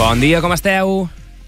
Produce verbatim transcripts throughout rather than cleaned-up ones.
Bon dia, com esteu?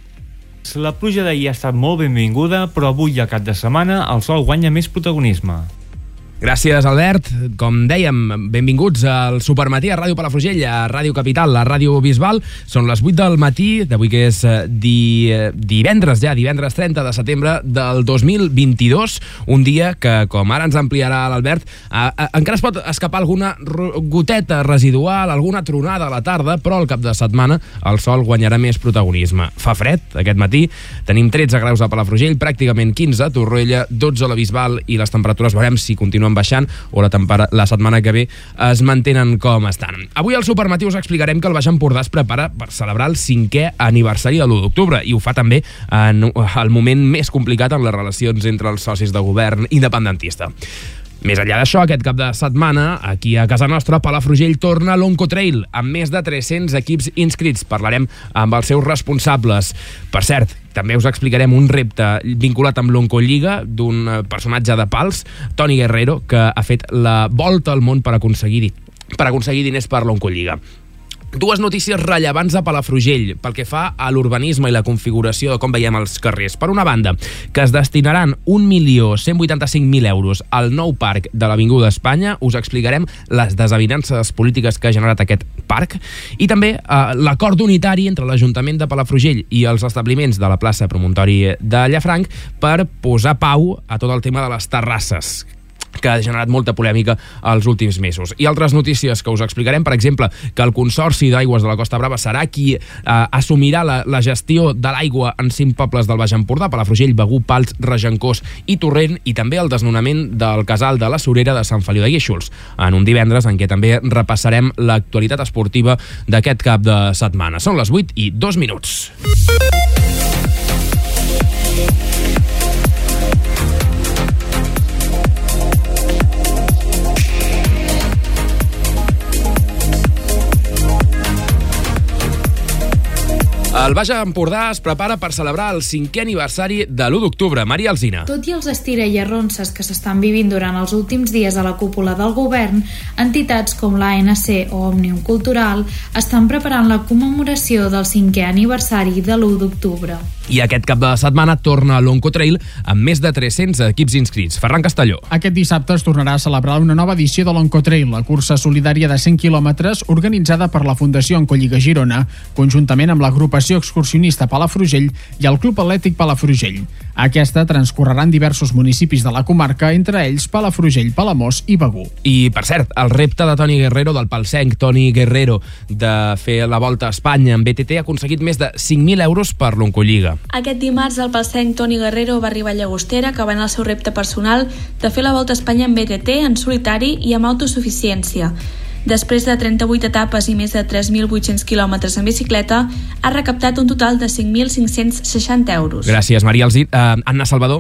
La pluja d'ahir ha estat molt benvinguda, però avui, a cap de setmana, el sol guanya més protagonisme. Gràcies, Albert. Com dèiem, benvinguts al Supermatí a Ràdio Palafrugell, a Ràdio Capital, a Ràdio Bisbal. Són les vuit del matí d'avui, que és di... divendres ja, divendres trenta de setembre del dos mil vint-i-dos, un dia que, com ara ens ampliarà l'Albert, a, a, encara es pot escapar alguna goteta residual, alguna tronada a la tarda, però al cap de setmana el sol guanyarà més protagonisme. Fa fred aquest matí, tenim tretze graus a Palafrugell, pràcticament quinze a Torroella, dotze a la Bisbal, i les temperatures veurem si continuen baixant o la, tempera- la setmana que ve es mantenen com estan. Avui al Supermatí us explicarem que el Baix Empordà es prepara per celebrar el cinquè aniversari de l'u d'octubre, i ho fa també en el moment més complicat en les relacions entre els socis de govern independentista. Més enllà d'això, aquest cap de setmana, aquí a casa nostra, Palafrugell torna l'Oncotrail, amb més de tres-cents equips inscrits. Parlarem amb els seus responsables. Per cert, també us explicarem un repte vinculat amb l'Oncolliga d'un personatge de Pals, Toni Guerrero, que ha fet la volta al món per aconseguir, per aconseguir diners per l'Oncolliga. Dues notícies rellevants a Palafrugell pel que fa a l'urbanisme i la configuració de com veiem els carrers. Per una banda, que es destinaran un milió cent vuitanta-cinc mil euros al nou parc de l'Avinguda Espanya. Us explicarem les desavinences polítiques que ha generat aquest parc, i també eh, l'acord unitari entre l'Ajuntament de Palafrugell i els establiments de la plaça Promontori de Llafranc per posar pau a tot el tema de les terrasses, que ha generat molta polèmica els últims mesos. I altres notícies que us explicarem, per exemple, que el Consorci d'Aigües de la Costa Brava serà qui eh, assumirà la, la gestió de l'aigua en cinc pobles del Baix Empordà: Palafrugell, Begur, Pals, Regencós i Torrent, i també el desnonament del casal de la Surera de Sant Feliu de Guíxols, en un divendres en què també repassarem l'actualitat esportiva d'aquest cap de setmana. Són les vuit i dos minuts. El Baix Empordà es prepara per celebrar el cinquè aniversari de l'u d'octubre. Maria Alsina. Tot i els estira i arronses que s'estan vivint durant els últims dies a la cúpula del govern, entitats com l'A N C o Òmnium Cultural estan preparant la commemoració del cinquè aniversari de l'u d'octubre. I aquest cap de setmana torna l'Oncotrail amb més de tres-cents equips inscrits. Ferran Castelló. Aquest dissabte es tornarà a celebrar una nova edició de l'Oncotrail, la cursa solidària de cent quilòmetres organitzada per la Fundació Oncolliga Girona, conjuntament amb l'agrupació excursionista Palafrugell i el Club Atlètic Palafrugell. Aquesta transcorrerà en diversos municipis de la comarca, entre ells Palafrugell, Palamós i Begur. I, per cert, el repte de Toni Guerrero, del palsenc Toni Guerrero, de fer la volta a Espanya amb B T T, ha aconseguit més de cinc mil euros per l'Oncolliga. Aquest dimarts el palsenc Toni Guerrero va arribar a Llagostera, acabant el seu repte personal de fer la volta a Espanya amb B T T, en solitari i amb autosuficiència. Després de trenta-vuit etapes i més de tres mil vuit-cents quilòmetres en bicicleta, ha recaptat un total de cinc mil cinc-cents seixanta euros. Gràcies, Maria Alzit. Uh, Anna Salvador.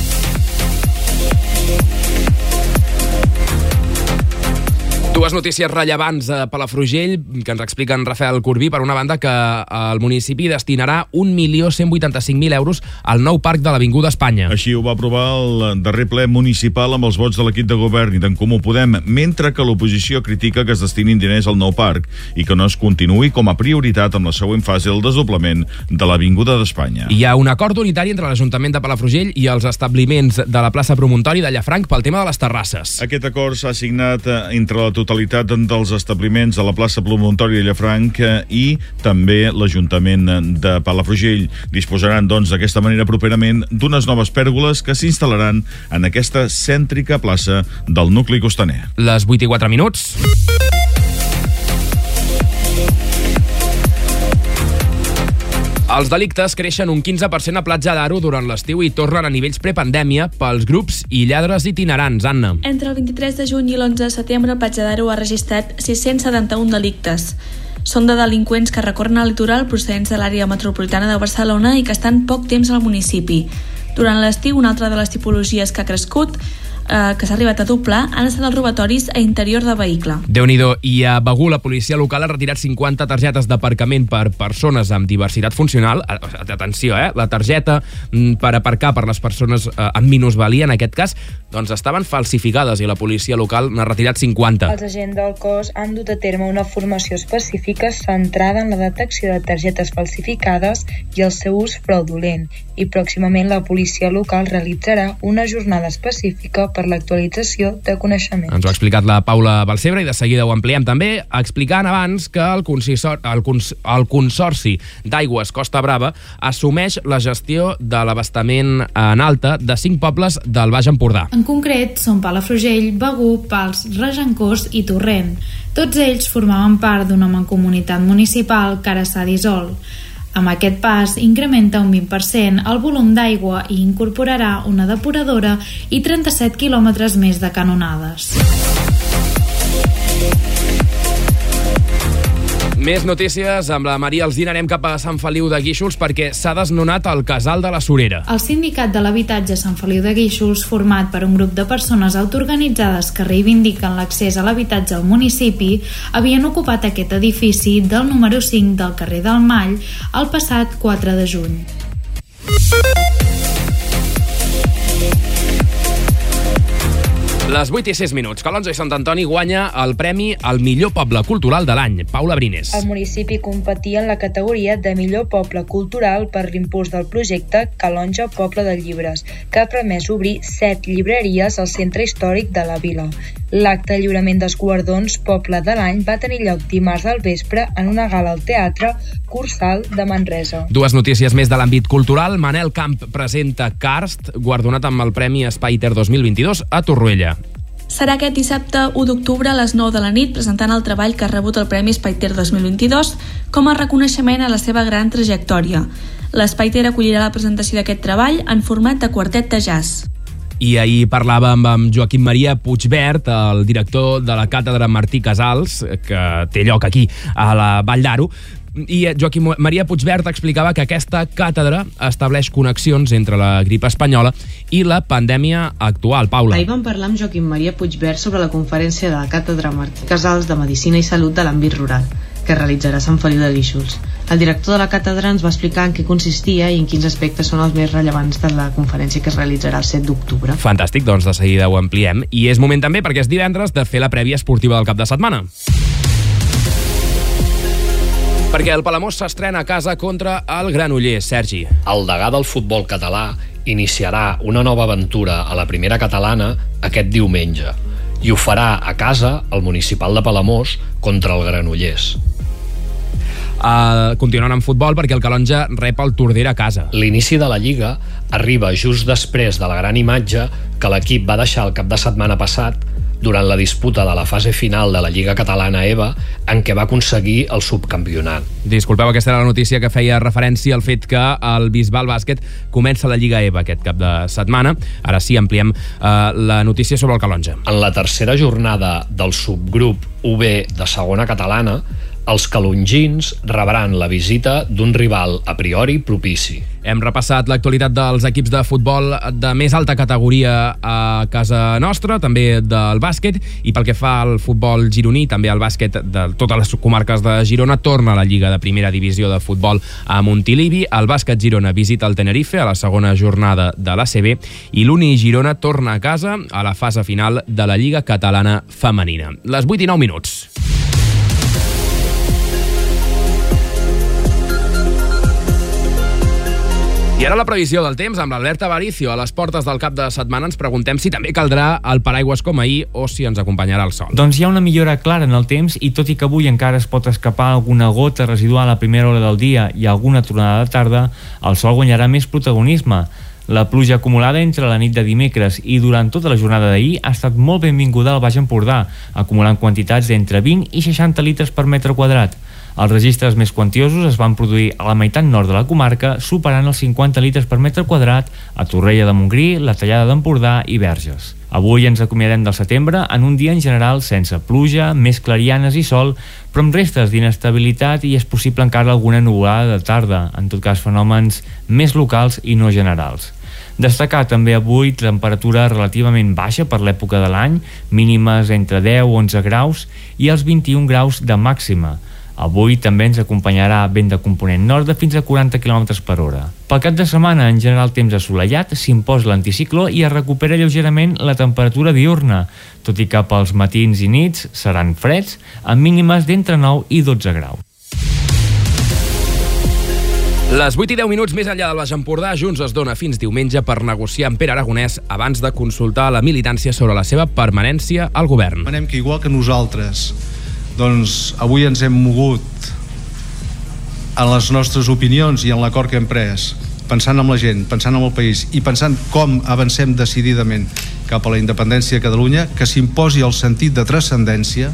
Dues notícies rellevants a Palafrugell que ens expliquen Rafael Corbí. Per una banda, que el municipi destinarà un milió cent vuitanta-cinc mil euros al nou parc de l'Avinguda Espanya. Així ho va aprovar el darrer ple municipal amb els vots de l'equip de govern i d'en Comú Podem, mentre que l'oposició critica que es destinin diners al nou parc i que no es continuï com a prioritat amb la següent fase el desdoblament de l'Avinguda d'Espanya. Hi ha un acord unitari entre l'Ajuntament de Palafrugell i els establiments de la plaça Promontori de Llafranc pel tema de les terrasses. Aquest acord s'ha signat entre la totalitat dels establiments de la plaça Promontori de Llafranc i també l'Ajuntament de Palafrugell. Disposaran, doncs, d'aquesta manera properament d'unes noves pèrgoles que s'instal·laran en aquesta cèntrica plaça del nucli costaner. Les vuit i quatre minuts. Els delictes creixen un quinze per cent a Platja d'Aro durant l'estiu i tornen a nivells prepandèmia pels grups i lladres itinerants. Anna. Entre el vint-i-tres de juny i l'onze de setembre, Platja d'Aro ha registrat sis-cents setanta-un delictes. Són de delinqüents que recorren al litoral procedents de l'àrea metropolitana de Barcelona i que estan poc temps al municipi. Durant l'estiu, una altra de les tipologies que ha crescut eh, que s'ha arribat a doblar, han estat els robatoris a interior de vehicle. Déu-n'hi-do. I a Begur, la policia local ha retirat cinquanta targetes d'aparcament per persones amb diversitat funcional. Atenció, eh? La targeta per aparcar per les persones eh, amb minusvalia, en aquest cas, doncs estaven falsificades i la policia local n'ha retirat cinquanta. Els agents del cos han dut a terme una formació específica centrada en la detecció de targetes falsificades i el seu ús fraudulent, i pròximament la policia local realitzarà una jornada específica per l'actualització de coneixements. Ens ho ha explicat la Paula Balcebre i de seguida ho ampliem també, explicant abans que el, consistor, el, cons, el Consorci d'Aigües Costa Brava assumeix la gestió de l'abastament en alta de cinc pobles del Baix Empordà. En concret, són Palafrugell, Begur, Pals, Regencós i Torrent. Tots ells formaven part d'una mancomunitat municipal que ara s'ha dissolt. Amb aquest pas, incrementa un vint per cent el volum d'aigua i incorporarà una depuradora i trenta-set quilòmetres més de canonades. Més notícies amb la Maria Alsina. Anem cap a Sant Feliu de Guíxols perquè s'ha desnonat el casal de la Surera. El sindicat de l'habitatge Sant Feliu de Guíxols, format per un grup de persones autoorganitzades que reivindiquen l'accés a l'habitatge al municipi, havien ocupat aquest edifici del número cinc del carrer del Mall el passat quatre de juny. Les vuit i sis minuts. Calonge i Sant Antoni guanya el premi al millor poble cultural de l'any. Paula Brines. El municipi competia en la categoria de millor poble cultural per l'impuls del projecte Calonge Poble de Llibres, que ha permès obrir set llibreries al centre històric de la vila. L'acte de lliurament dels guardons Poble de l'any va tenir lloc dimarts al vespre en una gala al Teatre Cursal de Manresa. Dues notícies més de l'àmbit cultural. Manel Camp presenta Karst, guardonat amb el Premi Espai Ter dos mil vint-i-dos a Torroella. Serà aquest dissabte u d'octubre a les nou de la nit presentant el treball que ha rebut el Premi Espai Ter dos mil vint-i-dos com a reconeixement a la seva gran trajectòria. L'Espai Ter acollirà la presentació d'aquest treball en format de quartet de jazz. I ahir parlàvem amb Joaquim Maria Puigvert, el director de la càtedra Martí Casals, que té lloc aquí a la Vall d'Aro, i Joaquim Maria Puigvert explicava que aquesta càtedra estableix connexions entre la grip espanyola i la pandèmia actual. Paula. Ahir vam parlar amb Joaquim Maria Puigvert sobre la conferència de la càtedra Martí Casals de Medicina i Salut de l'àmbit rural, que realitzarà a Sant Feliu de Guíxols. El director de la càtedra ens va explicar en què consistia i en quins aspectes són els més rellevants de la conferència que es realitzarà el set d'octubre. Fantàstic, doncs de seguida ho ampliem. I és moment també, perquè és divendres, de fer la prèvia esportiva del cap de setmana. Perquè el Palamós s'estrena a casa contra el Granollers, Sergi. El degà del futbol català iniciarà una nova aventura a la primera catalana aquest diumenge i ho farà a casa al municipal de Palamós contra el Granollers. Uh, continuant amb futbol perquè el Calonge rep el Tordera a casa. L'inici de la Lliga arriba just després de la gran imatge que l'equip va deixar el cap de setmana passat durant la disputa de la fase final de la Lliga Catalana EVA, en què va aconseguir el subcampionat. Disculpeu, aquesta era la notícia que feia referència al fet que el Bisbal Bàsquet comença la Lliga EVA aquest cap de setmana. Ara sí, ampliem eh, la notícia sobre el Calonge. En la tercera jornada del subgrup U B de segona catalana, els calongins rebran la visita d'un rival a priori propici. Hem repassat l'actualitat dels equips de futbol de més alta categoria a casa nostra, també del bàsquet, i pel que fa al futbol gironí, també el bàsquet de totes les comarques de Girona torna a la Lliga de Primera Divisió de Futbol a Montilivi. El bàsquet Girona visita el Tenerife a la segona jornada de l'A C B i l'Uni Girona torna a casa a la fase final de la Lliga Catalana Femenina. Les vuit i nou minuts. I ara la previsió del temps amb l'Albert Avaricio. A les portes del cap de setmana ens preguntem si també caldrà el paraigües com ahir o si ens acompanyarà el sol. Doncs hi ha una millora clara en el temps i tot i que avui encara es pot escapar alguna gota residual a la primera hora del dia i alguna tronada de tarda, el sol guanyarà més protagonisme. La pluja acumulada entre la nit de dimecres i durant tota la jornada d'ahir ha estat molt benvinguda al Baix Empordà, acumulant quantitats d'entre vint i seixanta litres per metre quadrat. Els registres més quantiosos es van produir a la meitat nord de la comarca, superant els cinquanta litres per metre quadrat a Torrella de Montgrí, la Tallada d'Empordà i Verges. Avui ens acomiadem del setembre en un dia en general sense pluja, més clarianes i sol, però amb restes d'inestabilitat i és possible encara alguna nuvolada de tarda, en tot cas fenòmens més locals i no generals. Destacar també avui temperatura relativament baixa per l'època de l'any, mínimes entre deu i onze graus i els vint-i-un graus de màxima. Avui també ens acompanyarà vent de component nord de fins a quaranta quilòmetres per hora. Pel cap de setmana, en general temps assolellat, s'imposa l'anticicló i es recupera lleugerament la temperatura diurna, tot i que pels matins i nits seran freds, amb mínimes d'entre nou i dotze graus. Les vuit i deu minuts més enllà del Baix Empordà, Junts es dona fins diumenge per negociar amb Pere Aragonès abans de consultar la militància sobre la seva permanència al govern. Demanem que igual que nosaltres, doncs avui ens hem mogut en les nostres opinions i en l'acord que hem pres, pensant en la gent, pensant en el país i pensant com avancem decididament cap a la independència de Catalunya, que s'imposi el sentit de transcendència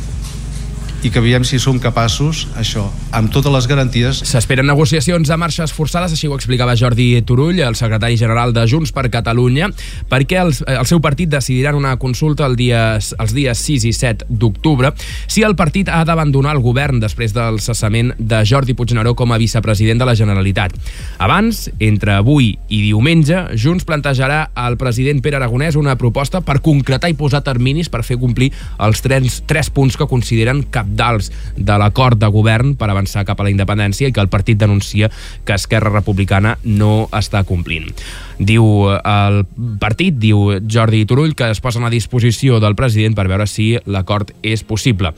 i que veiem si som capaços, això, amb totes les garanties. S'esperen negociacions a marxes forçades, així ho explicava Jordi Turull, el secretari general de Junts per Catalunya, perquè el, el seu partit decidirà una consulta el dia, els dies sis i set d'octubre si el partit ha d'abandonar el govern després del cessament de Jordi Puigneró com a vicepresident de la Generalitat. Abans, entre avui i diumenge, Junts plantejarà al president Pere Aragonès una proposta per concretar i posar terminis per fer complir els tres, tres punts que consideren cap cabdals de l'acord de govern per avançar cap a la independència i que el partit denuncia que Esquerra Republicana no està complint. Diu el partit, diu Jordi Turull, que es posen a disposició del president per veure si l'acord és possible.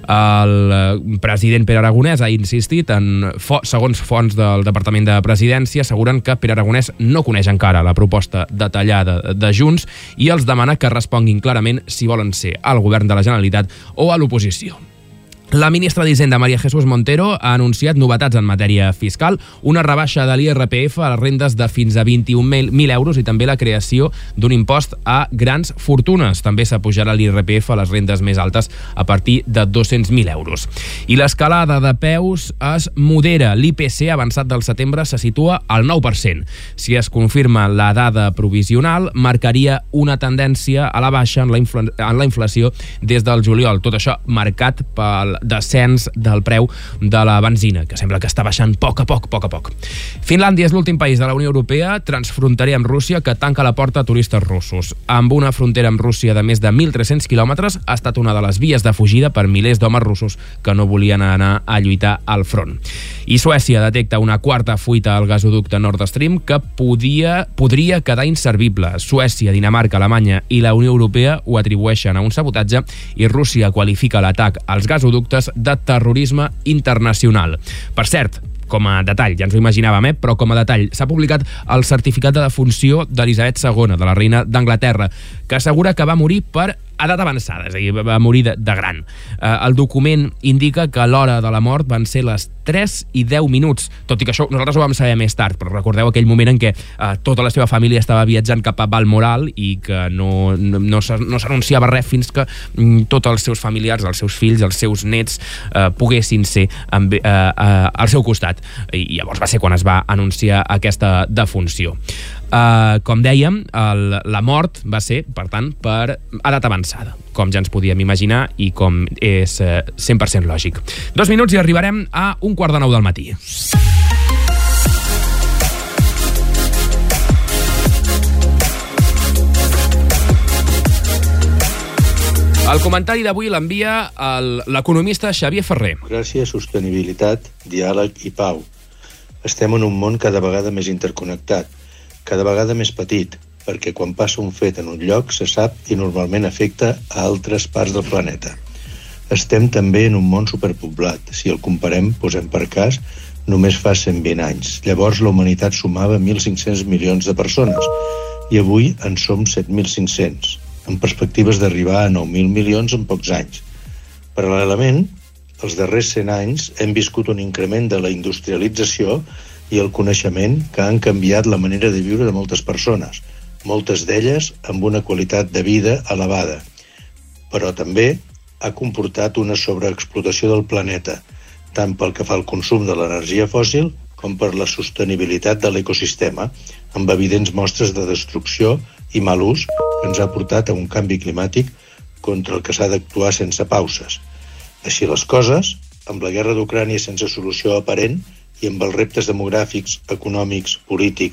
El president Pere Aragonès ha insistit en, segons fonts del Departament de Presidència, asseguren que Pere Aragonès no coneix encara la proposta detallada de Junts i els demana que responguin clarament si volen ser al govern de la Generalitat o a l'oposició. La ministra d'Hisenda, María Jesús Montero, ha anunciat novetats en matèria fiscal, una rebaixa de l'I R P F a les rendes de fins a vint-i-un mil euros i també la creació d'un impost a grans fortunes. També s'apujarà l'I R P F a les rendes més altes a partir de dos-cents mil euros. I l'escalada de preus es modera. L'I P C avançat del setembre se situa al nou per cent. Si es confirma la dada provisional, marcaria una tendència a la baixa en la, infla- en la inflació des del juliol. Tot això marcat pel descens del preu de la benzina, que sembla que està baixant a poc a poc, a poc a poc. Finlàndia és l'últim país de la Unió Europea transfronterer amb Rússia que tanca la porta a turistes russos. Amb una frontera amb Rússia de més de mil tres-cents quilòmetres, ha estat una de les vies de fugida per milers d'homes russos que no volien anar a lluitar al front. I Suècia detecta una quarta fuita al gasoducte Nord Stream que podia, podria quedar inservible. Suècia, Dinamarca, Alemanya i la Unió Europea ho atribueixen a un sabotatge i Rússia qualifica l'atac als gasoductes de terrorisme internacional. Per cert, com a detall, ja ens ho imaginàvem, eh? però com a detall, s'ha publicat el certificat de defunció d'Elisabet segona, de la reina d'Anglaterra, que assegura que va morir per edat avançada, és a dir, va morir de, de gran. Eh, el document indica que l'hora de la mort van ser les tres i deu minuts, tot i que això nosaltres ho vam saber més tard, però recordeu aquell moment en què eh, tota la seva família estava viatjant cap a Balmoral i que no, no, no s'anunciava res fins que mm, tots els seus familiars, els seus fills, els seus nets eh, poguessin ser amb, eh, eh, al seu costat. I llavors va ser quan es va anunciar aquesta defunció. Uh, com dèiem, el, la mort va ser, per tant, per edat avançada, com ja ens podíem imaginar i com és uh, cent per cent lògic. Dos minuts i arribarem a un quart de nou del matí. El comentari d'avui l'envia l'economista Xavier Ferrer. Gràcia, sostenibilitat, diàleg i pau. Estem en un món cada vegada més interconnectat, cada vegada més petit, perquè quan passa un fet en un lloc se sap i normalment afecta a altres parts del planeta. Estem també en un món superpoblat. Si el comparem, posem per cas, només fa cent vint anys. Llavors la humanitat sumava mil cinc-cents milions de persones i avui en som set mil cinc-cents, amb perspectives d'arribar a nou mil milions en pocs anys. Paral·lelament, els darrers cent anys hem viscut un increment de la industrialització i el coneixement que han canviat la manera de viure de moltes persones, moltes d'elles amb una qualitat de vida elevada. Però també ha comportat una sobreexplotació del planeta, tant pel que fa al consum de l'energia fòssil com per la sostenibilitat de l'ecosistema, amb evidents mostres de destrucció i mal ús que ens ha portat a un canvi climàtic contra el que s'ha d'actuar sense pauses. Així les coses, amb la guerra d'Ucrània sense solució aparent, i amb els reptes demogràfics, econòmics, polítics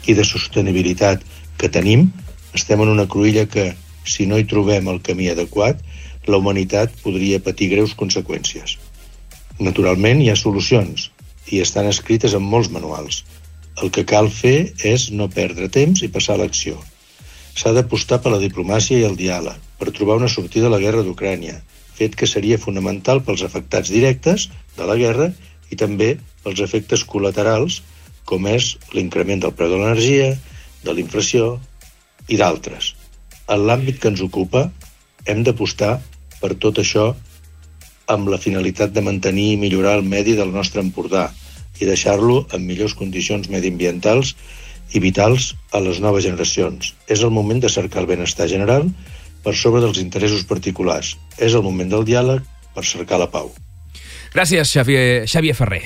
i de sostenibilitat que tenim, estem en una cruïlla que, si no hi trobem el camí adequat, la humanitat podria patir greus conseqüències. Naturalment, hi ha solucions, i estan escrites en molts manuals. El que cal fer és no perdre temps i passar a l'acció. S'ha d'apostar per la diplomàcia i el diàleg, per trobar una sortida a la guerra d'Ucrània, fet que seria fonamental pels afectats directes de la guerra i també pels efectes col·laterals, com és l'increment del preu de l'energia, de la inflació i d'altres. En l'àmbit que ens ocupa, hem d'apostar per tot això amb la finalitat de mantenir i millorar el medi del nostre Empordà i deixar-lo en millors condicions mediambientals i vitals a les noves generacions. És el moment de cercar el benestar general per sobre dels interessos particulars. És el moment del diàleg per cercar la pau. Gràcies, Xavier, Xavier Ferrer.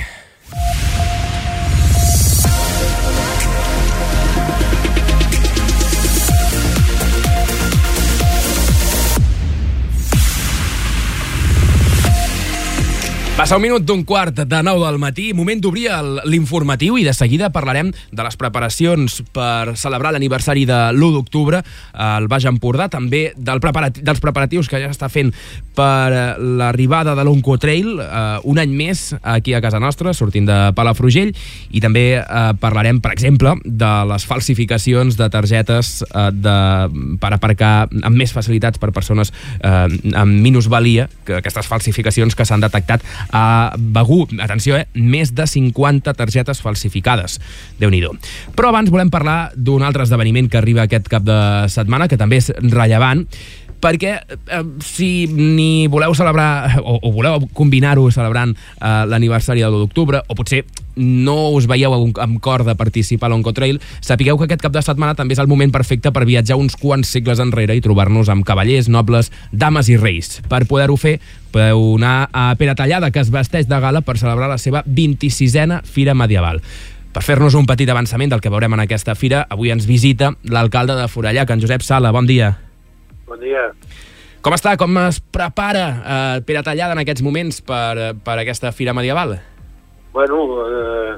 Passa un minut d'un quart de nou del matí, moment d'obrir l'informatiu i de seguida parlarem de les preparacions per celebrar l'aniversari de l'u d'octubre al Baix Empordà, també del preparati dels preparatius que ja s'està fent per l'arribada de l'Oncotrail, eh, un any més aquí a casa nostra, sortint de Palafrugell, i també eh, parlarem, per exemple, de les falsificacions de targetes eh, de, per aparcar amb més facilitats per persones eh, amb minusvalia, que aquestes falsificacions que s'han detectat a Begur. Atenció, eh? Més de cinquanta targetes falsificades. Déu-n'hi-do. Però abans volem parlar d'un altre esdeveniment que arriba aquest cap de setmana, que també és rellevant, perquè eh, si ni voleu celebrar o, o voleu combinar-ho celebrant eh, l'aniversari de l'u d'octubre, o potser no us veieu amb cor de participar a l'Oncotrail, sapigueu que aquest cap de setmana també és el moment perfecte per viatjar uns quants segles enrere i trobar-nos amb cavallers, nobles, dames i reis. Per poder-ho fer, podeu anar a Peratallada, que es vesteix de gala per celebrar la seva vint-i-sisena Fira Medieval. Per fer-nos un petit avançament del que veurem en aquesta fira, avui ens visita l'alcalde de Forallac, en Josep Sala. Bon dia. Bon dia. Com està? Com es prepara eh, Peratallada en aquests moments per, per aquesta Fira Medieval? Bueno, eh,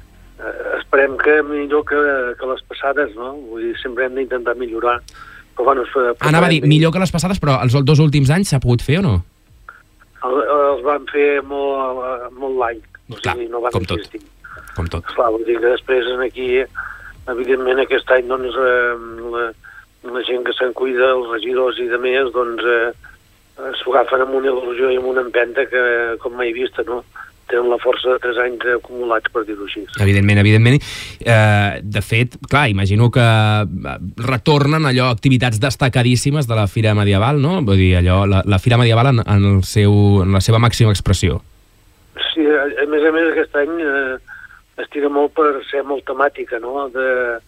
esperem que millor que, que les passades, no? Vull dir, sempre hem d'intentar millorar. Però, bueno, anava a dir, millor que les passades, però els dos últims anys s'ha pogut fer o no? El, els van fer molt, molt light. O Clar, sigui, no van com tot. existir. Com tot. Clar, vull dir que després aquí, evidentment, aquest any, doncs, eh, la, la gent que se'n cuida, els regidors i de més, doncs, eh, s'ho agafen amb una il·lusió i amb una empenta que, com mai vista, no? Tenen la força de tres anys acumulats, per dir-ho així. Evidentment, evidentment. Eh, de fet, clar, imagino que retornen allò, activitats destacadíssimes de la Fira Medieval, no? Vull dir, allò, la, la Fira Medieval en, en, el seu, en la seva màxima expressió. Sí, a, a més a més, aquest any eh, es tira molt per ser molt temàtica, no?, de,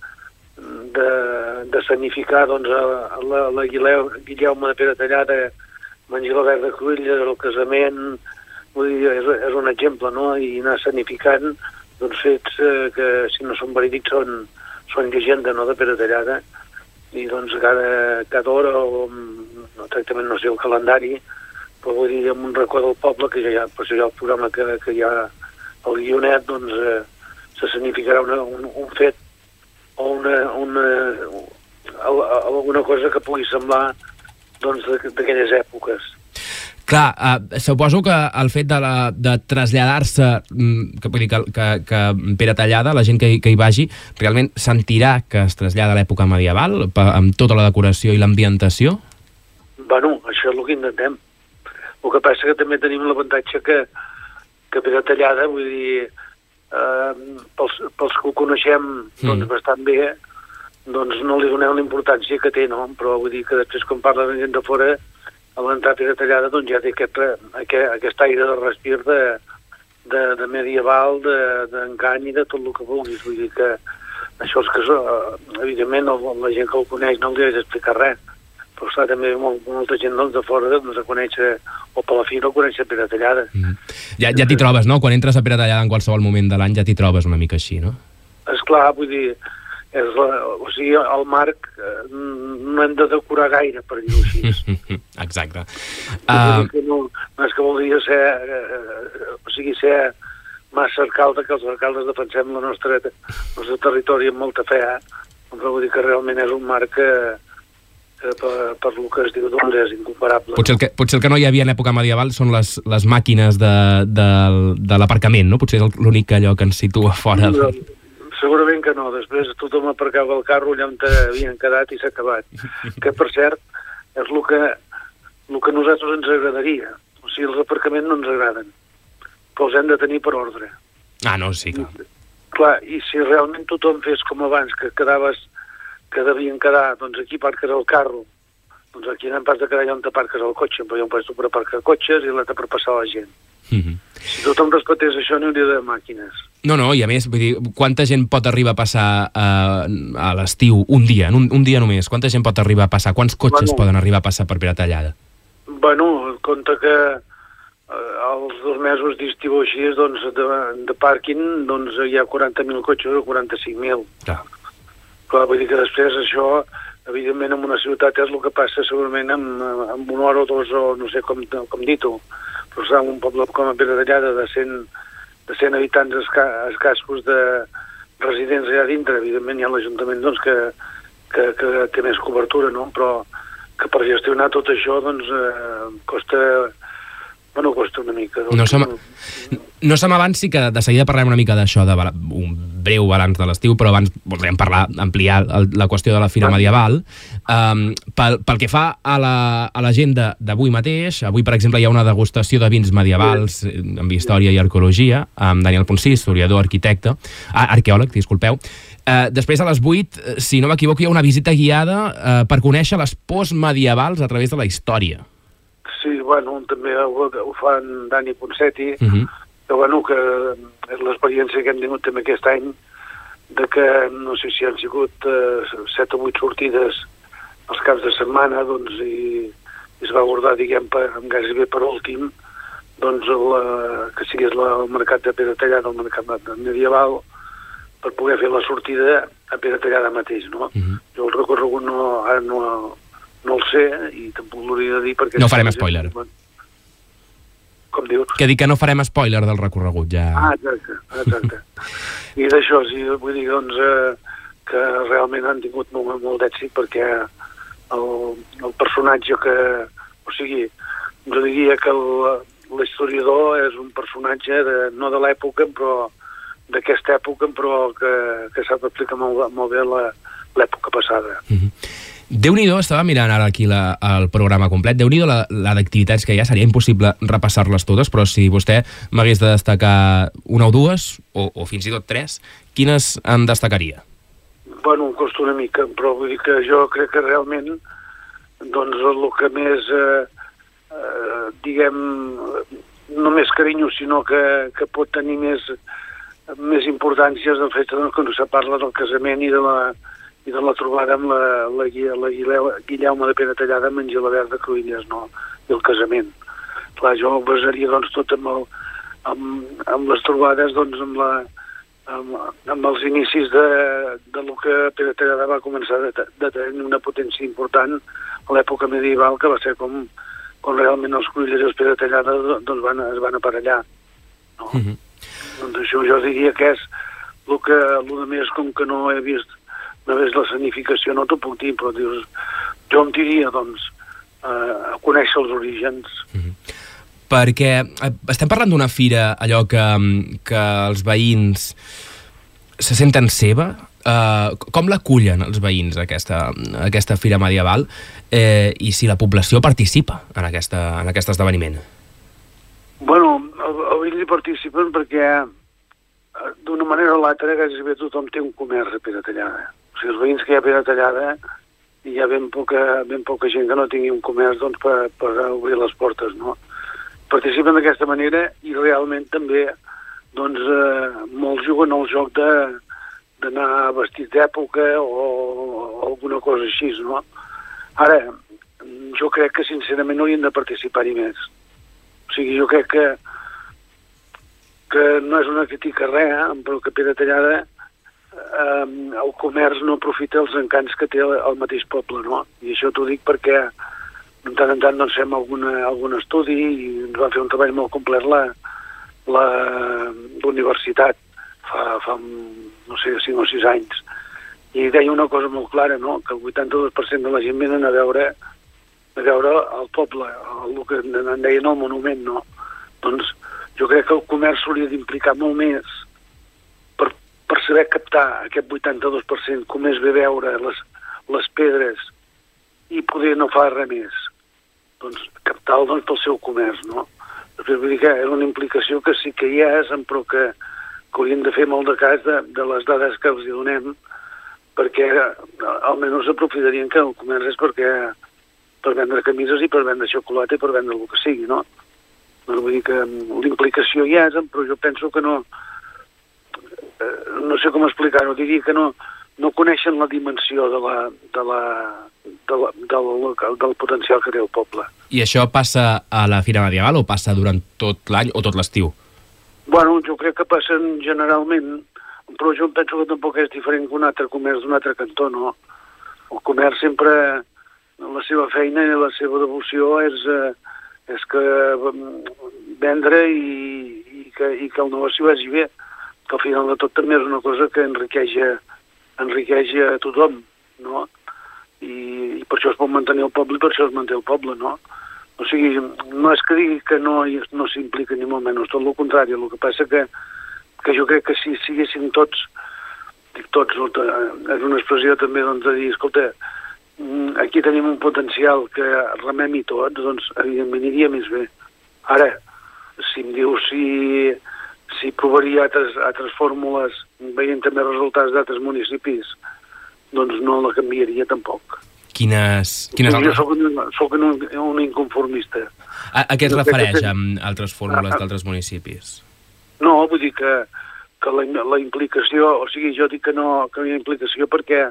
de, de sanificar, doncs, a, a la, la Guileu, Guillaume de Peratallada, Mangilabert de Cruïlla, el casament. Vull dir, és, és un exemple, no?, i anar sanificant, doncs, fets eh, que, si no són verídics, són, són llegenda, no?, de Peratallada, i, doncs, cada, cada hora, o, no, exactament no sé el calendari, però vull dir, amb un racó del poble, que ja hi ha, per això hi ha el programa que, que hi ha al guionet, doncs, eh, se sanificarà una, un, un fet o una, una, alguna cosa que pugui semblar, doncs, d'aquelles èpoques. Clar, eh, suposo que el fet de, la, de traslladar-se, que, vull dir, que, que, que Peratallada, la gent que, que hi vagi, realment sentirà que es trasllada a l'època medieval, amb tota la decoració i l'ambientació? Bueno, això és el que intentem. El que passa que també tenim l'avantatge que, que Peratallada, vull dir, eh, pels, pels que ho coneixem doncs, mm. bastant bé, doncs no li donem la importància que té, no? Però vull dir que després, quan parla de gent de fora, a l'entrar Peratallada, doncs ja té aquest, aquest, aquest aire de respir de, de, de medieval, d'encany de, i de tot el que vulguis. Vull dir que això és que, evidentment, la gent que el coneix no li ha d'explicar res. Però està també molt, molta gent doncs, de fora doncs, a conèixer, o per la fi no conèixer Peratallada. Mm. Ja, ja t'hi trobes, no? Quan entres a Peratallada en qualsevol moment de l'any ja t'hi trobes una mica així, no? Esclar, vull dir, és la, o sigui, el marc eh, no hem de decorar gaire, per dir-ho així. Exacte. Uh... No, no és que voldria ser, eh, o sigui, ser massa alcalde, que els alcaldes defensem la nostra, el nostre territori amb molta fe, eh? Però vull dir que realment és un marc que, que per, per el que es diu doncs és incomparable. Potser el que, potser el que no hi havia en època medieval són les, les màquines de, de, de l'aparcament, no? Potser és l'únic allò que ens situa fora. No, segurament que no. Després tothom aparcava el carro allà on havien quedat i s'ha acabat. Que, per cert, és el que, el que a nosaltres ens agradaria. O sigui, els aparcaments no ens agraden, però els hem de tenir per ordre. Ah, no, sí, clar. Clar, i si realment tothom fes com abans, que quedaves, que devien quedar, doncs aquí parques el carro, doncs aquí no en pas de quedar allà on te parques el cotxe, però hi ha un lloc per aparcar cotxes i l'altre per passar la gent. Mm-hmm. Si tothom respectés això, no hi hauria de màquines. No, no, i a més, vull dir, quanta gent pot arribar a passar uh, a l'estiu un dia, un, un dia només? Quanta gent pot arribar a passar? Quants cotxes bueno, poden arribar a passar per Peratallada? Bueno, compte que els dos mesos d'estiu així, doncs, de, de pàrquing, doncs hi ha quaranta mil cotxes o quaranta-cinc mil. Clar. Clar, vull dir que després això, evidentment, en una ciutat és el que passa segurament amb, amb una hora o dos, o no sé com, com dir-ho, però està un poble com a Peratallada de cent, de cent habitants esca, escassos de residents allà dintre, evidentment hi ha l'Ajuntament doncs, que, que, que té més cobertura, no? Però que per gestionar tot això doncs, eh, costa... Bueno, costa una mica. Doncs, no som... No se m'avanci que de seguida parlem una mica d'això, de un breu balanç de l'estiu, però abans voldríem parlar, ampliar el, la qüestió de la Fira Medieval. Um, pel, pel que fa a l'agenda la, d'avui mateix, avui, per exemple, hi ha una degustació de vins medievals sí. amb història i arqueologia, amb Daniel Ponsís, historiador, arquitecte, ah, arqueòleg, disculpeu. Uh, després, a les vuit, si no m'equivoco, hi ha una visita guiada uh, per conèixer les pors medievals a través de la història. Sí, bueno, també ho, ho fan Dani Ponsetti, uh-huh. que, bueno, que és l'experiència que hem tingut també aquest any, de que, no sé si han sigut eh, set o vuit sortides als caps de setmana, doncs, i, i es va abordar, diguem, per, gairebé per últim, doncs, la, que sigués la, el mercat de Peratallada, el mercat medieval, per poder fer la sortida a Peratallada mateix, no? Uh-huh. Jo el recorregut no, ara no... no el sé, i tampoc l'hauria de dir perquè... No farem spoiler. Com dius? Que dic que no farem spoiler del recorregut, ja... Ah, exacte, exacte. I d'això, sí, vull dir, doncs, eh, que realment han tingut molt, molt d'èxit perquè el, el personatge que... O sigui, jo diria que l'historiador és un personatge de, no de l'època, però d'aquesta època, però que, que sap explicar molt, molt bé l'època passada. Mm-hmm. Déu-n'hi-do, estava mirant ara aquí la, el programa complet, Déu-n'hi-do la, la d'activitats que hi ha, seria impossible repassar-les totes, però si vostè m'hagués de destacar una o dues, o, o fins i tot tres, quines en destacaria? Bueno, em costa una mica, però vull dir que jo crec que realment doncs el que més, eh, eh, diguem, no més carinyo, sinó que, que pot tenir més, més importància és el fet doncs, que no se parla del casament i de la i de la trobada amb la, la, la Guillaume de Peratallada amb en Gilabert de Cruïlles, no? I el casament. Clar, jo ho basaria doncs, tot amb, el, amb, amb les trobades, doncs, amb, la, amb, amb els inicis de, de lo que Peratallada va començar de, de tenir una potència important a l'època medieval, que va ser com, com realment els Cruïlles i els Peratallada doncs, van, es van aparellar. No? Mm-hmm. Doncs això jo diria que és el que, el de més, com que no he vist no ves la sanificació, no t'ho puc dir, però dius, jo em diria, doncs, a conèixer els orígens. Mm-hmm. Perquè estem parlant d'una fira, allò que, que els veïns se senten seva. Uh, com l'acullen els veïns, aquesta, aquesta fira medieval, eh, i si la població participa en, aquesta, en aquest esdeveniment? Bueno, els veïns hi participen perquè d'una manera o l'altra gairebé tothom té un comerç a Peratallada. O sigui, els veïns que hi ha a Peratallada hi ha ben poca, ben poca gent que no tingui un comerç doncs, per, per obrir les portes, no? Participen d'aquesta manera i realment també doncs, eh, molts juguen al joc de, d'anar vestits d'època o, o alguna cosa així, no? Ara, jo crec que sincerament no haurien de participar-hi més. O sigui, jo crec que que no és una crítica res, eh, però que Peratallada eh, el comerç no aprofita els encants que té el, el mateix poble, no? I això t'ho dic perquè de tant en tant doncs, fem alguna, algun estudi i ens va fer un treball molt complet la, la universitat fa, fa no sé, cinc o sis anys, i deia una cosa molt clara, no? Que el vuitanta-dos per cent de la gent venen a veure a veure el poble, el que en deien el monument, no? Doncs jo crec que el comerç s'hauria d'implicar molt més per, per saber captar aquest vuitanta-dos per cent, com és bé veure les, les pedres i poder no fa res més. Doncs captar-lo doncs, pel seu comerç, no? Després vull dir que és una implicació que sí que hi és, però que, que hauríem de fer molt de cas de, de les dades que els donem, perquè almenys aprofitarien que el comerç és perquè per vendre camises i per vendre xocolata i per vendre el que sigui, no? Doncs vull dir que l'implicació hi és, però jo penso que no... Eh, no sé com explicar-ho, diria que no, no coneixen la dimensió de la, de la, de la, del, del potencial que té el poble. I això passa a la Fira Medieval o passa durant tot l'any o tot l'estiu? Bueno, jo crec que passen generalment, però jo penso que tampoc és diferent que un altre comerç d'un altre cantó, no? El comerç sempre... la seva feina i la seva devoció és, eh, és que vendre i, i, que, i que el negoci vagi bé, que al final de tot també és una cosa que enriqueix, enriqueix a tothom, no? I, i per això es pot mantenir el poble i per això es manté el poble, no? O sigui, no és que digui que no, no s'implica ni molt menys, tot el contrari, el que passa que, que jo crec que si siguessin tots, dic tots, és una expressió també doncs, de dir, escolta, aquí tenim un potencial que remem-hi tots, doncs evidentment iria més bé. Ara, si em dius si, si provaria altres, altres fórmules veient també resultats d'altres municipis, doncs no la canviaria tampoc. Quines, quines altres... Jo soc un, soc un, un inconformista. A, a què es refereix amb altres fórmules d'altres municipis? No, vull dir que, que la, la implicació, o sigui, jo dic que no, que no hi ha implicació perquè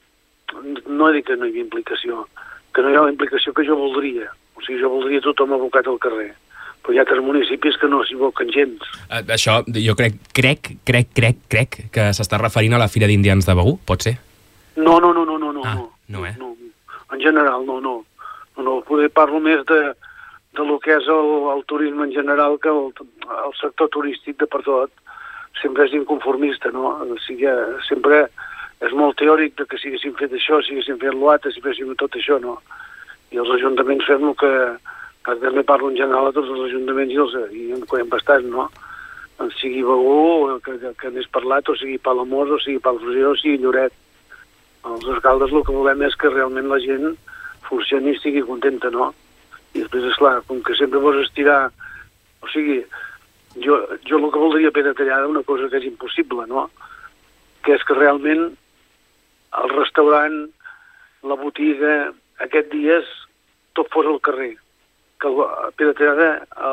no he dit que no hi havia implicació, que no hi ha la implicació que jo voldria. O sigui, jo voldria tothom abocat al carrer. Però hi ha altres municipis que no s'hi aboquen gens. Uh, això, jo crec, crec, crec, crec, crec que s'està referint a la Fira d'Indians de Begur, pot ser? No, no, no, no, no, no. Ah, no, no, eh? No, en general, no, no. No, no, poder parlo més de, de lo que és el, el turisme en general, que el, el sector turístic de per tot sempre és inconformista, no? O sigui, sempre... és molt teòric de que si haguéssim fet això, si haguéssim fet l'altre, si féssim tot això, no? I els ajuntaments fem el que... També parlo en general a tots els ajuntaments i, els, i en coneixem bastant, no? Sigui Begur, que, que, que n'és parlat, o sigui Palamós, o sigui Palafrugell, o sigui Lloret. Els alcaldes el que volem és que realment la gent funcioni i estigui contenta, no? I després, esclar, com que sempre vols estirar... O sigui, jo, jo el que voldria fer detallada una cosa que és impossible, no? Que és que realment el restaurant, la botiga, aquests dies tot fos al carrer. Que a Pedrallada,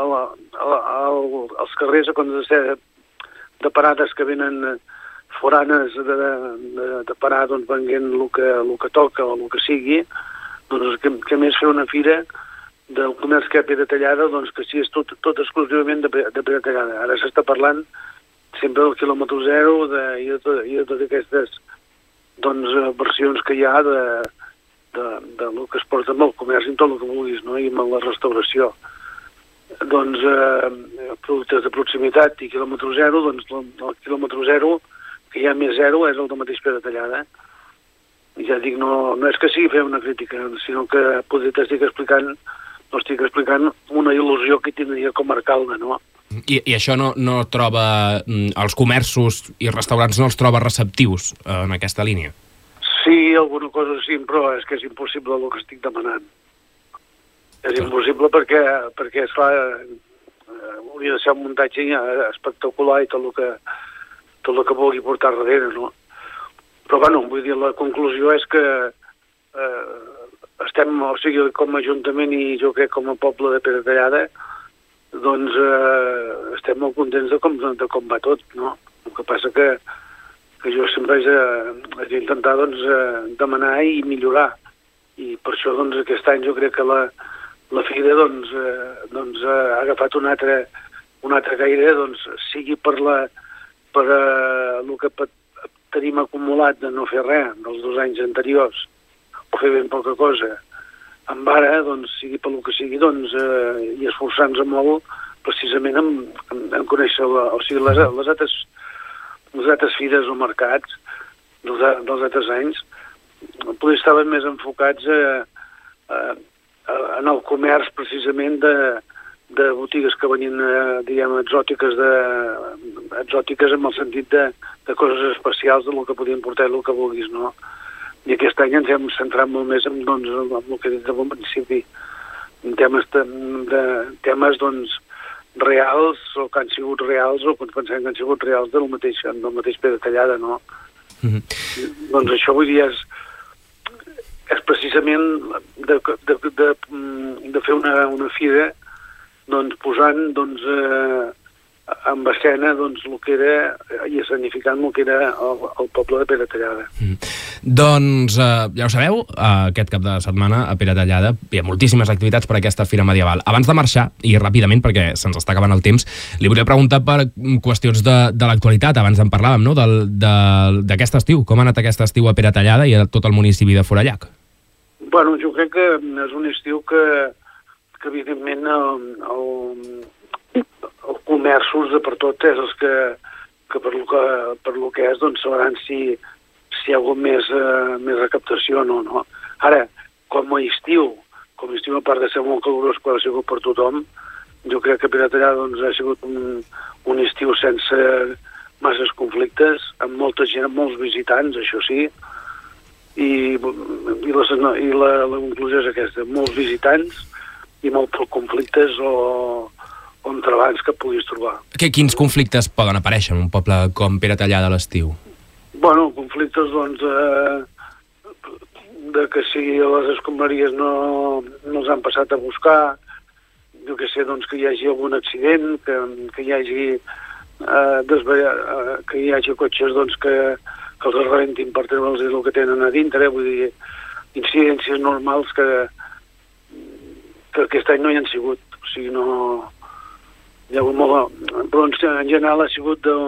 als carrers, a comptes de ser de parades que venen foranes de, de, de parar doncs, venguent el que, el que toca o el que sigui, doncs que, que més fer una fira del comerç que hi ha a Pedrallada, doncs que sí, és tot, tot exclusivament de, de Pedrallada. Ara s'està parlant sempre del quilòmetre zero de, i, de, i de totes aquestes doncs, versions que hi ha de, de, de lo que es porta amb el comerç i tot el que vulguis, no? I amb la restauració. Doncs eh, productes de proximitat i quilòmetre zero, doncs el, el quilòmetre zero, que hi ha més zero, és el de mateix Pedrallada. I ja dic, no, no és que sigui fer una crítica, sinó que potser t'estic explicant, no estic explicant una il·lusió que tindria com a alcalde, no? I, i això no, no troba... Els comerços i restaurants no els troba receptius en aquesta línia? Sí, alguna cosa sí, però és que és impossible el que estic demanant. És sí. impossible perquè, perquè esclar, eh, hauria de ser un muntatge espectacular i tot el que, tot el que vulgui portar darrere, no? Però, bueno, vull dir, la conclusió és que eh, estem, o sigui, com a Ajuntament i jo crec com a poble de Pedrallada, doncs eh, estem molt contents de com, de com va tot, no? El que passa que, que jo sempre haig, haig d'intentar doncs, eh, demanar i millorar. I per això doncs, aquest any jo crec que la, la Fira doncs, eh, doncs, eh, ha agafat un altre, un altre gaire, doncs, sigui per, la, per eh, el que tenim acumulat de no fer res dels dos anys anteriors, o fer ben poca cosa, amb ara, doncs, sigui pel que sigui, doncs, eh, i esforçant-se molt, precisament en, en, en conèixer la, o sigui, les, les, altres, les altres fires o mercats dels, dels altres anys potser estaven més enfocats a, a, a, en el comerç precisament de, de botigues que venien, eh, diguem, exòtiques, de, exòtiques en el sentit de, de coses especials de lo que podien portar i el que vulguis, no? I aquest any ens hem centrat molt més en, doncs, en el que he dit al principi, en temes, de, de, temes doncs, reals, o que han sigut reals, o que pensem que han sigut reals del mateix, del mateix Pere Tallada, no? Mm-hmm. Doncs això, vull dir, és, és precisament de, de, de, de fer una, una fira doncs, posant doncs, eh, amb escena doncs, el que era, i escenificant el que era el, el poble de Pere Tallada. Mm. Doncs, eh, ja ho sabeu, eh, aquest cap de setmana a Pere Tallada hi ha moltíssimes activitats per a aquesta fira medieval. Abans de marxar, i ràpidament, perquè se'ns està acabant el temps, li volia preguntar per qüestions de, de l'actualitat. Abans en parlàvem, no?, d'aquest estiu. Com ha anat aquest estiu a Pere Tallada i a tot el municipi de Forallac? Bueno, jo crec que és un estiu que, que evidentment, el, el, els comerços de per tot és els que, que per lo que, per lo que és, doncs sabran si, si hi ha hagut més, uh, més recaptació o no, no. Ara, com a estiu, com a estiu a part de ser molt calorós quan ha sigut per tothom, jo crec que Pere Tallada doncs, ha sigut un, un estiu sense masses conflictes, amb molta gent, amb molts visitants, això sí, i, i, la, i la, la conclusió és aquesta, molts visitants i molts conflictes o, o entrebancs que puguis trobar. Que, quins conflictes poden aparèixer en un poble com Pere Tallada a l'estiu? Bueno, conflictes, doncs, eh, de que si les escombraries no, no els han passat a buscar, jo que sé, doncs, que hi hagi algun accident, que, que hi hagi eh, desvella, eh, que hi hagi cotxes, doncs, que, que els rebentin per treure'ls el que tenen a dintre, vull dir, incidències normals que, que aquest any no hi han sigut, o sigui, no... Hi ha hagut molt... Però en general ha sigut de,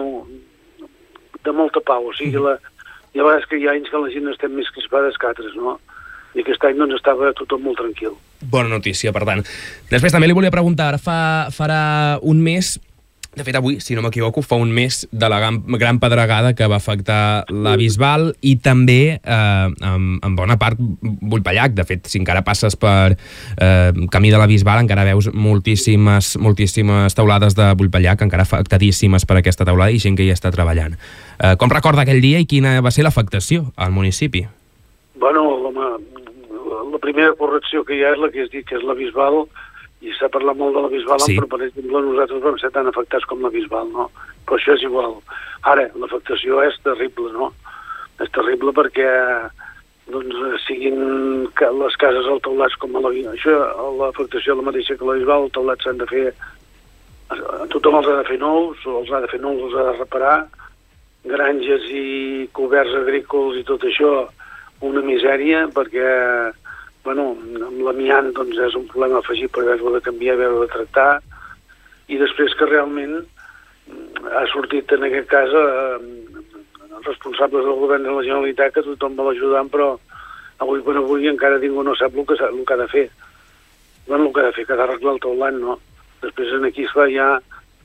de molta pau, o sigui, la, hi ha vegades que hi ha anys que la gent estem més crispades que altres, no? I aquest any doncs estava tothom molt tranquil. Bona notícia, per tant. Després també li volia preguntar, ara fa, farà un mes, de fet avui, si no m'equivoco, fa un mes de la gran, gran pedregada que va afectar la Bisbal i també eh, en, en bona part Vulpellac. De fet, si encara passes per eh, camí de la Bisbal encara veus moltíssimes, moltíssimes teulades de Vulpellac encara afectadíssimes per aquesta teulada i gent que hi està treballant. Eh, com recorda aquell dia i quina va ser l'afectació al municipi? Bueno, la, la primera correcció que hi ha és la que has dit, que és la Bisbal, i s'ha parlat molt de la Bisbal, sí. Però per exemple nosaltres vam ser tan afectats com la Bisbal, no? Però això és igual. Ara, l'afectació és terrible, no? És terrible perquè doncs, siguin les cases als teulats com a la Bisbal. Això, l'afectació és la mateixa que la Bisbal, els teulats s'han de fer... Tothom els ha de fer nous, o els ha de fer nous, els ha de reparar. Granges i coberts agrícoles i tot això, una misèria, perquè... Bueno, amb l'amiant doncs, és un problema afegit per haver-ho de canviar, haver-ho de tractar, i després que realment ha sortit en aquest cas eh, els responsables del govern de la Generalitat, que tothom va l'ajudant, però avui per avui encara ningú no sap el que, el que ha de fer. Bueno, el que ha de fer, que ha d'arreglar el teulat, no? Després en aquí es fa ja...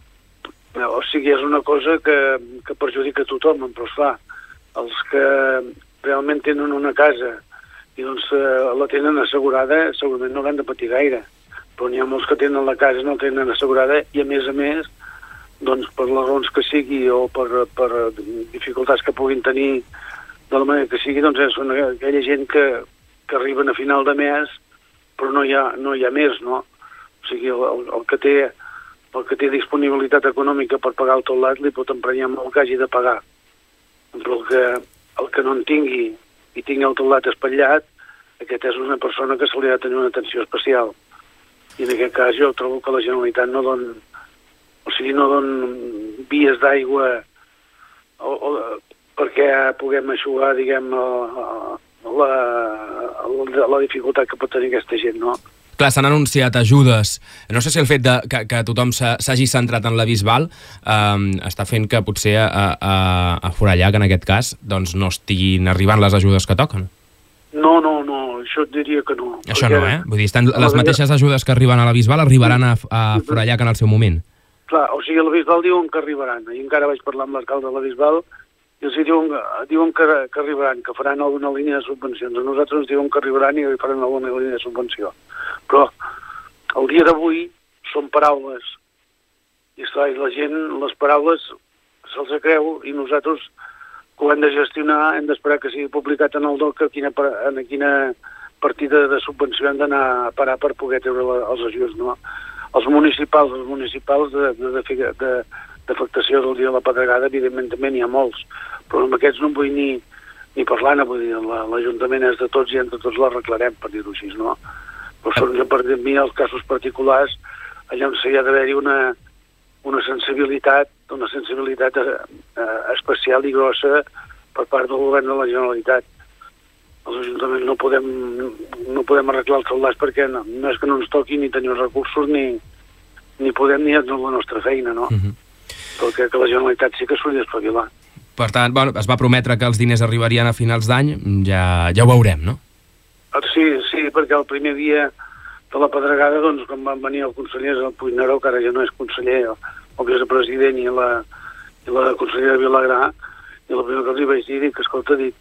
O sigui, és una cosa que, que perjudica a tothom, però es fa. Els que realment tenen una casa i doncs eh, la tenen assegurada, segurament no hauran de patir gaire, però n'hi ha molts que tenen la casa i no la tenen assegurada i a més a més, doncs per les raons que sigui o per, per dificultats que puguin tenir de la manera que sigui, doncs és una, aquella gent que, que arriben a final de mes però no hi ha, no hi ha més, no? O sigui, el, el, que té, el que té disponibilitat econòmica per pagar el teulat li pot emprenyar molt que hagi de pagar, però el que, el que no en tingui i tingui el teulat espatllat, aquest és una persona que se li ha de tenir una atenció especial. I en aquest cas jo trobo que la Generalitat no don, o sigui, no don vies d'aigua o, o, perquè puguem eixugar, diguem, la, la, la dificultat que pot tenir aquesta gent, no? Clar, s'han anunciat ajudes. No sé si el fet de, que, que tothom s'hagi centrat en la Bisbal eh, està fent que potser a, a, a Forallac, en aquest cas, doncs no estiguin arribant les ajudes que toquen. No, no, no. això et diria que no. Això no, eh? Vull dir, estan, les mateixes ajudes que arriben a la Bisbal arribaran a, a Forallac en el seu moment. Clar, o sigui, a la Bisbal diuen que arribaran, i encara vaig parlar amb l'alcalde de la Bisbal, i els diuen, diuen que, que arribaran, que faran alguna línia de subvencions. A nosaltres ens diuen que arribaran i faran alguna línia de subvenció. Però el dia d'avui són paraules, i esclar, la gent, les paraules se'ls creu, i nosaltres que ho hem de gestionar, hem d'esperar que sigui publicat en el D O C a quina, en quina partida de subvenció hem d'anar a parar per poder treure la, els ajuts, no? Els municipals, els municipals de, de, de, de, d'afectació del dia de la pedregada, evidentment també n'hi ha molts, però amb aquests no em vull ni, ni parlar, no vull dir, l'Ajuntament és de tots i entre tots l'arreglarem, per dir-ho així, no? Però són, per mi, els casos particulars, allà on s'hi ha d'haver-hi una, una sensibilitat, una sensibilitat eh, especial i grossa per part del govern de la Generalitat. Els ajuntaments no podem, no podem arreglar els soldats perquè no, no és que no ens toqui ni tenir els recursos ni, ni podem ni és la nostra feina, no? Uh-huh. Però crec que la Generalitat sí que s'ho hauria d'espavilar. Per tant, bueno, es va prometre que els diners arribarien a finals d'any, ja, ja ho veurem, no? Sí, sí, perquè el primer dia de la pedregada, doncs, quan van venir el conseller el Puigneró, que ara ja no és conseller, el vicepresident i la, i la consellera Vilagrà, i el primer que els vaig dir, que, escolta, dic,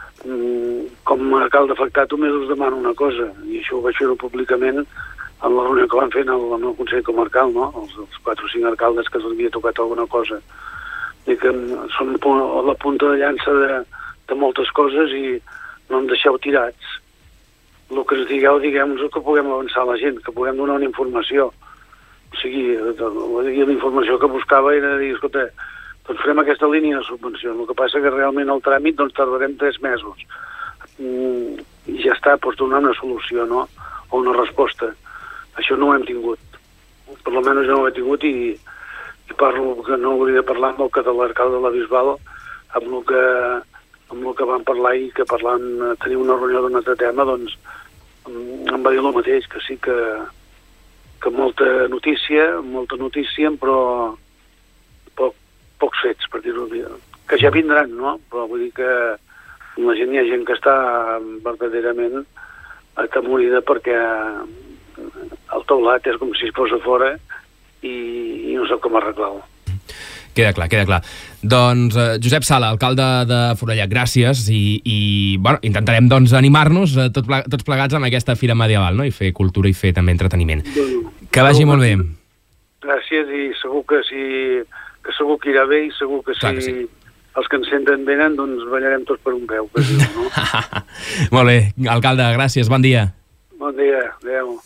com a alcalde afectat només us demano una cosa, i això ho vaig fer públicament en la reunió que van fer en el, en el Consell Comarcal, no? Els, els quatre o cinc alcaldes que els havia tocat alguna cosa. I que són a la punta de llança de, de moltes coses i no em deixeu tirats. El que ens digueu, diguem-nos que puguem avançar a la gent, que puguem donar una informació. O sigui, la informació que buscava era dir, escolta, doncs farem aquesta línia de subvenció. El que passa que realment el tràmit doncs tardarem tres mesos. Mm, I ja està, doncs donar una solució, no? O una resposta. Això no ho hem tingut. Per almenys no ho he tingut i, i parlo que no hauria de parlar amb el que de l'alcalde de la Bisbal, amb el que, amb el que van parlar i que parlant, tenir una reunió d'un altre tema, doncs em va dir el mateix, que sí que, que molta notícia, molta notícia, però poc, pocs fets, per dir-ho bé. Que ja vindran, no? Però vull dir que la gent, hi ha gent que està verdaderament atemorida perquè el teulat és com si es fos a fora i, i no sap com arreglar-ho. Queda clar, queda clar. Doncs eh, Josep Sala, alcalde de Forallac, gràcies i, i bueno, intentarem doncs animar-nos eh, tot ple, tots plegats amb aquesta fira medieval, no? I fer cultura i fer també entreteniment. Bueno, que vagi molt bé. Gràcies i segur que sí, que segur que irà bé i segur que, clar si que sí. Els que ens senten venen, doncs ballarem tots per un peu, que diu, no? Molt bé, alcalde, gràcies, bon dia. Bon dia, adeu.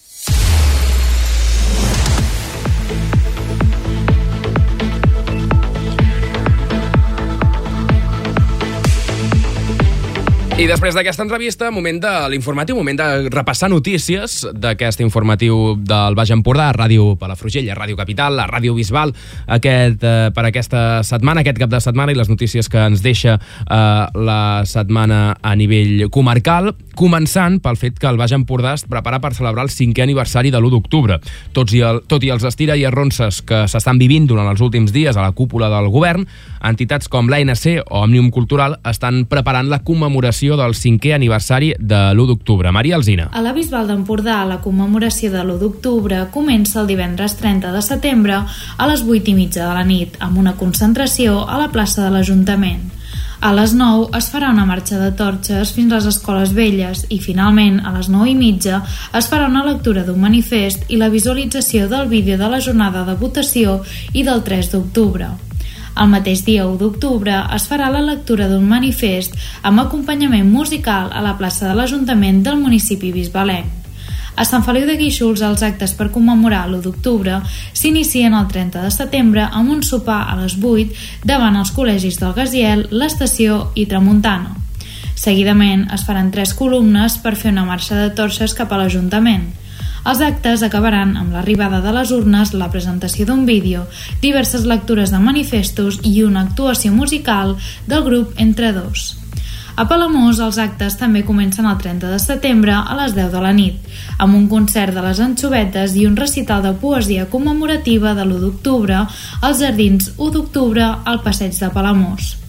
I després d'aquesta entrevista, moment de l'informatiu, moment de repassar notícies d'aquest informatiu del Baix Empordà, Ràdio Palafrugell, Ràdio Capital, la Ràdio Bisbal, aquest, eh, per aquesta setmana, aquest cap de setmana, i les notícies que ens deixa eh, la setmana a nivell comarcal, començant pel fet que el Baix Empordà es prepara per celebrar el cinquè aniversari de l'u d'octubre. Tot i, el, tot i els estira i arronses que s'estan vivint durant els últims dies a la cúpula del govern, entitats com l'A N C o Òmnium Cultural estan preparant la commemoració del cinquè aniversari de l'u d'octubre. Maria Alsina. A la Bisbal d'Empordà, la commemoració de l'u d'octubre comença el divendres trenta de setembre a les vuit i mitja de la nit, amb una concentració a la plaça de l'Ajuntament. A les nou es farà una marxa de torxes fins a les escoles velles i, finalment, a les nou i mitja es farà una lectura d'un manifest i la visualització del vídeo de la jornada de votació i del tres d'octubre. El mateix dia u d'octubre es farà la lectura d'un manifest amb acompanyament musical a la plaça de l'Ajuntament del municipi bisbalenc. A Sant Feliu de Guíxols, els actes per commemorar l'u d'octubre s'inicien el trenta de setembre amb un sopar a les vuit davant els col·legis del Gaziel, l'Estació i Tramuntana. Seguidament es faran tres columnes per fer una marxa de torxes cap a l'Ajuntament. Els actes acabaran amb l'arribada de les urnes, la presentació d'un vídeo, diverses lectures de manifestos i una actuació musical del grup Entre Dos. A Palamós, els actes també comencen el trenta de setembre a les deu de la nit, amb un concert de les Anxovetes i un recital de poesia commemorativa de l'u d'octubre als Jardins u d'octubre al Passeig de Palamós.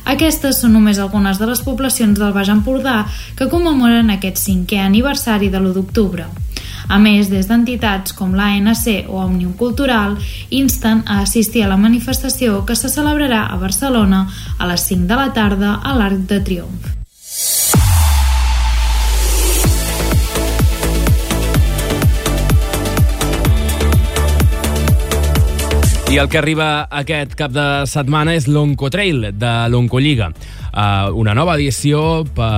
Aquestes són només algunes de les poblacions del Baix Empordà que commemoren aquest cinquè aniversari de l'u d'octubre. A més, des d'entitats com l'A N C o Òmnium Cultural insten a assistir a la manifestació que se celebrarà a Barcelona a les cinc de la tarda a l'Arc de Triomf. I el que arriba aquest cap de setmana és l'Oncotrail de l'Oncolliga, uh, una nova edició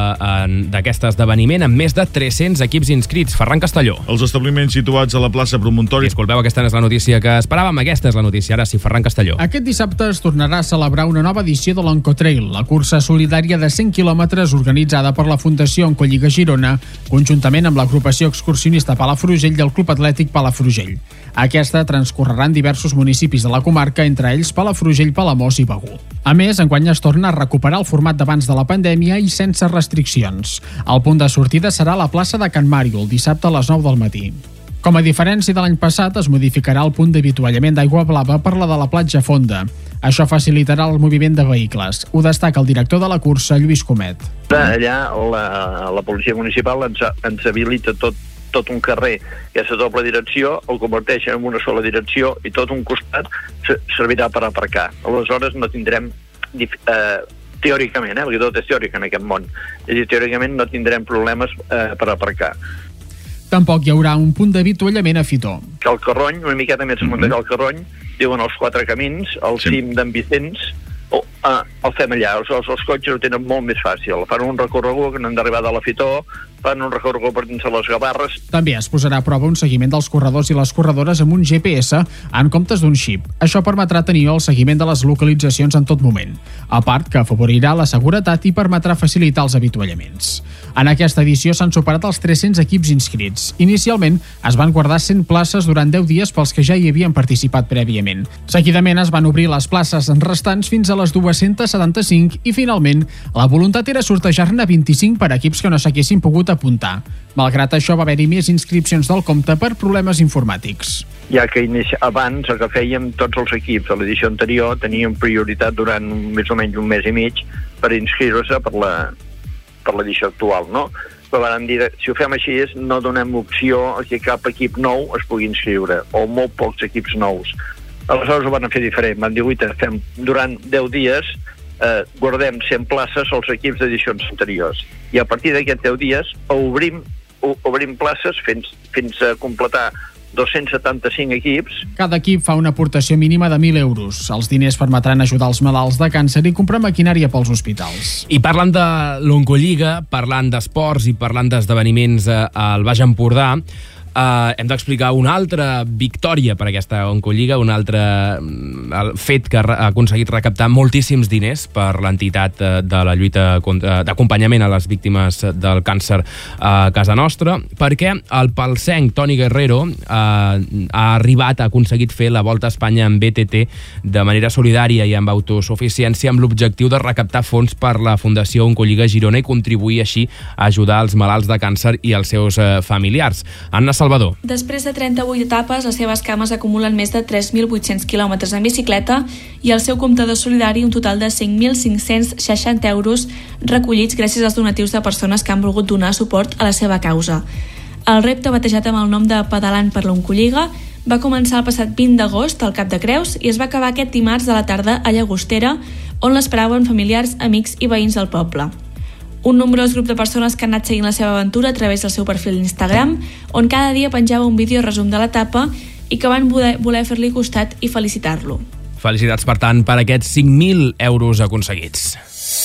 d'aquest esdeveniment amb més de tres-cents equips inscrits. Ferran Castelló. Els establiments situats a la plaça Promontori... Disculpeu, aquesta no és la notícia que esperàvem, aquesta és la notícia. Ara sí, Ferran Castelló. Aquest dissabte es tornarà a celebrar una nova edició de l'Oncotrail, la cursa solidària de cent quilòmetres organitzada per la Fundació Oncolliga Girona, conjuntament amb l'agrupació excursionista Palafrugell i el Club Atlètic Palafrugell. Aquesta transcorrerà en diversos municipis de la comarca, entre ells Palafrugell, Palamós i Begur. A més, enguany es torna a recuperar el format d'abans de la pandèmia i sense restriccions. El punt de sortida serà a la plaça de Can Màriol, dissabte a les nou del matí. Com a diferència de l'any passat, es modificarà el punt d'avituallament d'Aigua Blava per la de la platja Fonda. Això facilitarà el moviment de vehicles. Ho destaca el director de la cursa, Lluís Comet. Allà la, la policia municipal ens, ens habilita tot tot un carrer que és a doble direcció, el converteix en una sola direcció i tot un costat servirà per aparcar. Aleshores no tindrem, eh, teòricament, eh, perquè tot és teòric en aquest món, és dir, teòricament no tindrem problemes eh, per aparcar. Tampoc hi haurà un punt d'avituallament a Fitó. El Carrony, una miqueta més amunt del Carrony, diuen els quatre camins, el sí. cim d'en Vicenç, oh, ah, el fem allà, els, els cotxes ho tenen molt més fàcil, fan un recorregut que no han d'arribar de la Fitó, fan un recorregut per dins de les Gavarres. També es posarà a prova un seguiment dels corredors i les corredores amb un G P S en comptes d'un xip. Això permetrà tenir el seguiment de les localitzacions en tot moment, a part que afavorirà la seguretat i permetrà facilitar els avituallaments. En aquesta edició s'han superat els tres-cents equips inscrits. Inicialment es van guardar cent places durant deu dies pels que ja hi havien participat prèviament. Seguidament es van obrir les places restants fins a les dues-centes setanta-cinc i finalment la voluntat era sortejar-ne vint-i-cinc per equips que no s'haguessin pogut apuntar. Malgrat això, va haver-hi més inscripcions del compte per problemes informàtics. Ja que abans el que fèiem tots els equips a l'edició anterior teníem prioritat durant més o menys un mes i mig per inscriure-se per la per l'edició actual, no? Però vam dir, si ho fem així, no donem opció a que cap equip nou es pugui inscriure, o molt pocs equips nous. Aleshores ho van fer diferent, van dir, uita, fem durant deu dies, eh, guardem cent places als equips d'edicions anteriors, i a partir d'aquests deu dies obrim, obrim places fins, fins a completar dos-cents setanta-cinc equips. Cada equip fa una aportació mínima de mil euros. Els diners permetran ajudar els malalts de càncer i comprar maquinària pels hospitals. I parlant de l'Oncolliga, parlant d'esports i parlant d'esdeveniments al Baix Empordà, Uh, hem d'explicar una altra victòria per aquesta Oncolliga, un altre uh, fet que ha aconseguit recaptar moltíssims diners per l'entitat uh, de la lluita d'acompanyament a les víctimes del càncer a casa nostra, perquè el palsenc Toni Guerrero uh, ha arribat, ha aconseguit fer la Volta a Espanya en B T T de manera solidària i amb autosuficiència, amb l'objectiu de recaptar fons per la Fundació Oncolliga Girona i contribuir així a ajudar els malalts de càncer i els seus uh, familiars. Anna Salvador. Després de trenta-vuit etapes, les seves cames acumulen més de tres mil vuit-cents quilòmetres en bicicleta i el seu comptador solidari un total de cinc mil cinc-cents seixanta euros recollits gràcies als donatius de persones que han volgut donar suport a la seva causa. El repte, batejat amb el nom de Pedalant per l'Oncolliga, va començar el passat vint d'agost al Cap de Creus i es va acabar aquest dimarts de la tarda a Llagostera, on l'esperaven familiars, amics i veïns del poble. Un nombrós grup de persones que han anat seguint la seva aventura a través del seu perfil d'Instagram, on cada dia penjava un vídeo resum de l'etapa i que van voler, voler fer-li costat i felicitar-lo. Felicitats, per tant, per aquests cinc mil euros aconseguits.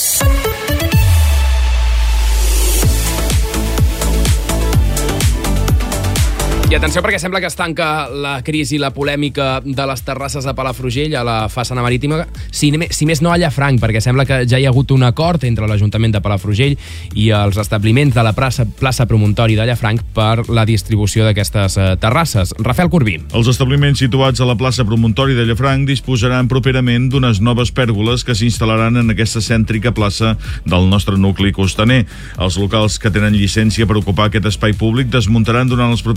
I atenció, perquè sembla que es tanca la crisi i la polèmica de les terrasses de Palafrugell a la façana marítima, si, si més no a Llafranc, perquè sembla que ja hi ha hagut un acord entre l'Ajuntament de Palafrugell i els establiments de la plaça, plaça Promontori de Llafranc per la distribució d'aquestes eh, terrasses. Rafael Corbí. Els establiments situats a la plaça Promontori de Llafranc disposaran properament d'unes noves pèrgoles que s'instal·laran en aquesta cèntrica plaça del nostre nucli costaner. Els locals que tenen llicència per ocupar aquest espai públic desmuntaran durant els propers dies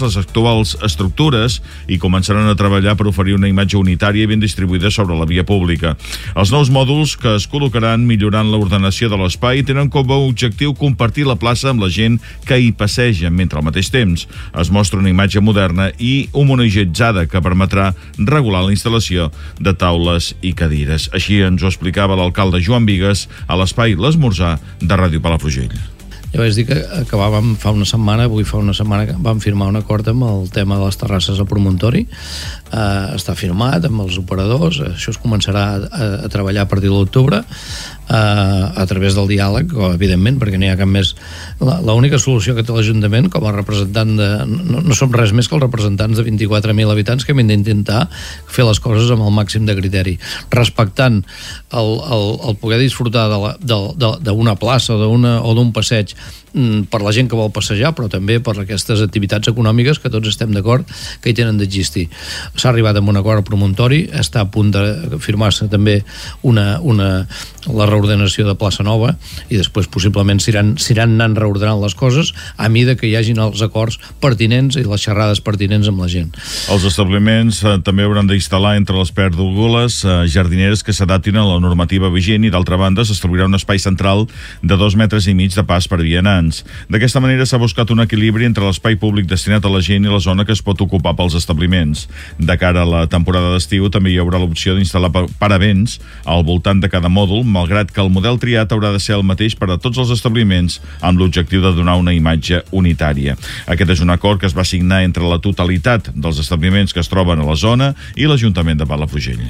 les actuals estructures i començaran a treballar per oferir una imatge unitària i ben distribuïda sobre la via pública. Els nous mòduls que es col·locaran millorant l'ordenació de l'espai tenen com a objectiu compartir la plaça amb la gent que hi passeja, mentre al mateix temps es mostra una imatge moderna i homogeneitzada que permetrà regular la instal·lació de taules i cadires. Així ens ho explicava l'alcalde Joan Bigues a l'espai L'Esmorzar de Ràdio Palafrugell. Ja vaig dir que acabàvem fa una setmana, avui fa una setmana que vam firmar un acord amb el tema de les terrasses al promontori. Uh, està firmat amb els operadors, això es començarà a, a treballar a partir de l'octubre uh, a través del diàleg, evidentment, perquè no hi ha cap més. L'única solució que té l'Ajuntament com a representant de... No, no som res més que els representants de vint-i-quatre mil habitants que hem d'intentar fer les coses amb el màxim de criteri, respectant el, el, el poder disfrutar d'una plaça o d'un passeig per la gent que vol passejar, però també per aquestes activitats econòmiques que tots estem d'acord que hi tenen d'existir. S'ha arribat amb un acord al promontori, està a punt de firmar-se també una, una, la reordenació de plaça Nova i després possiblement s'aniran anant reordenant les coses a mida que hi hagin els acords pertinents i les xerrades pertinents amb la gent. Els establiments eh, també hauran d'instal·lar entre les pèrgoles eh, jardineres que s'adaptin a la normativa vigent i d'altra banda s'establirà un espai central de dos metres i mig de pas per vianants. D'aquesta manera s'ha buscat un equilibri entre l'espai públic destinat a la gent i la zona que es pot ocupar pels establiments. De cara a la temporada d'estiu també hi haurà l'opció d'instal·lar paravents al voltant de cada mòdul, malgrat que el model triat haurà de ser el mateix per a tots els establiments amb l'objectiu de donar una imatge unitària. Aquest és un acord que es va signar entre la totalitat dels establiments que es troben a la zona i l'Ajuntament de Palafrugell.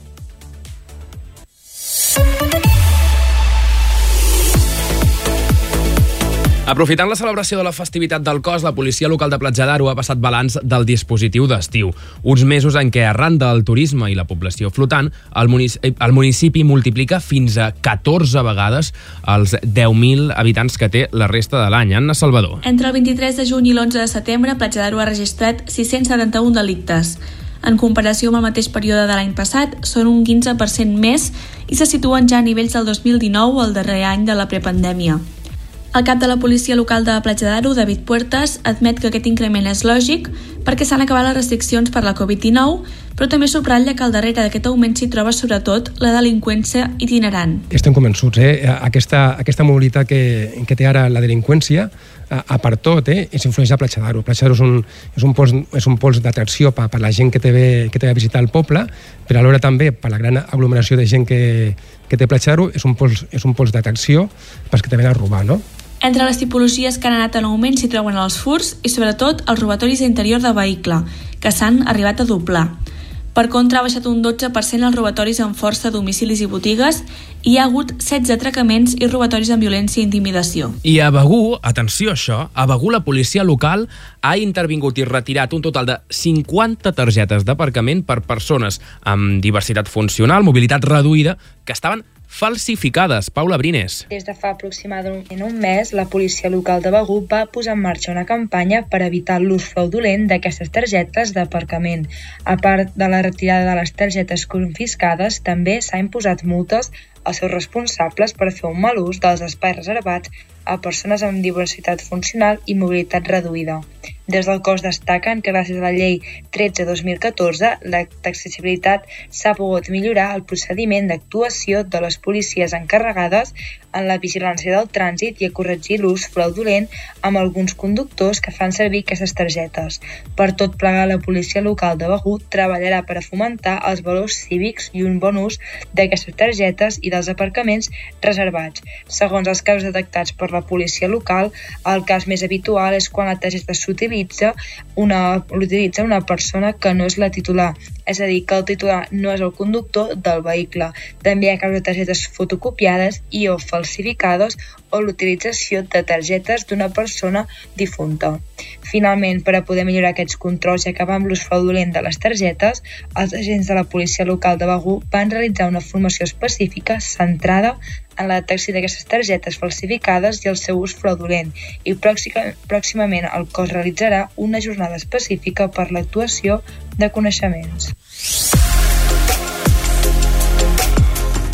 Aprofitant la celebració de la festivitat del cos, la policia local de Platja d'Aro ha passat balanç del dispositiu d'estiu. Uns mesos en què, arran del turisme i la població flotant, el municipi, el municipi multiplica fins a catorze vegades els deu mil habitants que té la resta de l'any. Anna Salvador. Entre el vint-i-tres de juny i l'onze de setembre, Platja d'Aro ha registrat sis-cents setanta-un delictes. En comparació amb el mateix període de l'any passat, són un quinze per cent més i se situen ja a nivells del dos mil dinou, el darrer any de la prepandèmia. El cap de la policia local de Platja d'Aro, David Puertas, admet que aquest increment és lògic perquè s'han acabat les restriccions per la covid dinou, però també subratlla que al darrere d'aquest augment s'hi troba sobretot la delinqüència itinerant. Estem convençuts, eh? Aquesta, aquesta mobilitat que, que té ara la delinqüència, a, a part tot, eh? és influeix a Platja d'Aro. Platja d'Aro és un, és un pols, és un pols d'atracció per, per la gent que té, ve, que té a visitar el poble, però alhora també per la gran aglomeració de gent que, que té Platja d'Aro és un pols, és un pols d'atracció pels que te ven a robar, no? Entre les tipologies que han anat en augment s'hi troben els furts i sobretot els robatoris a interior de vehicle, que s'han arribat a doblar. Per contra, ha baixat un dotze per cent els robatoris amb força a domicilis i botigues i hi ha hagut setze atracaments i robatoris amb violència i intimidació. I a Begur, atenció a això, a Begur la policia local ha intervingut i retirat un total de cinquanta targetes d'aparcament per persones amb diversitat funcional, mobilitat reduïda, que estaven falsificades. Paula Brines. Des de fa aproximadament un mes, la policia local de Begur va posar en marxa una campanya per evitar l'ús fraudulent d'aquestes targetes d'aparcament. A part de la retirada de les targetes confiscades, també s'ha imposat multes als seus responsables per fer un mal ús dels espais reservats a persones amb diversitat funcional i mobilitat reduïda. Des del cos destaquen que gràcies a la llei tretze dos mil catorze l'accessibilitat s'ha pogut millorar el procediment d'actuació de les policies encarregades en la vigilància del trànsit i a corregir l'ús fraudulent amb alguns conductors que fan servir aquestes targetes. Per tot plegar, la policia local de Begur treballarà per a fomentar els valors cívics i un bon ús d'aquestes targetes i dels aparcaments reservats. Segons els casos detectats per la policia local, el cas més habitual és quan la targeta s'utilitza una, l'utilitza una persona que no és la titular, és a dir, que el titular no és el conductor del vehicle. També hi ha casos de targetes fotocopiades i o falsificades o l'utilització de targetes d'una persona difunta. Finalment, per a poder millorar aquests controls i acabar amb l'ús fraudulent de les targetes, els agents de la policia local de Begur van realitzar una formació específica centrada en la detecció d'aquestes targetes falsificades i el seu ús fraudulent i pròximament el cos realitzarà una jornada específica per l'actuació de coneixements.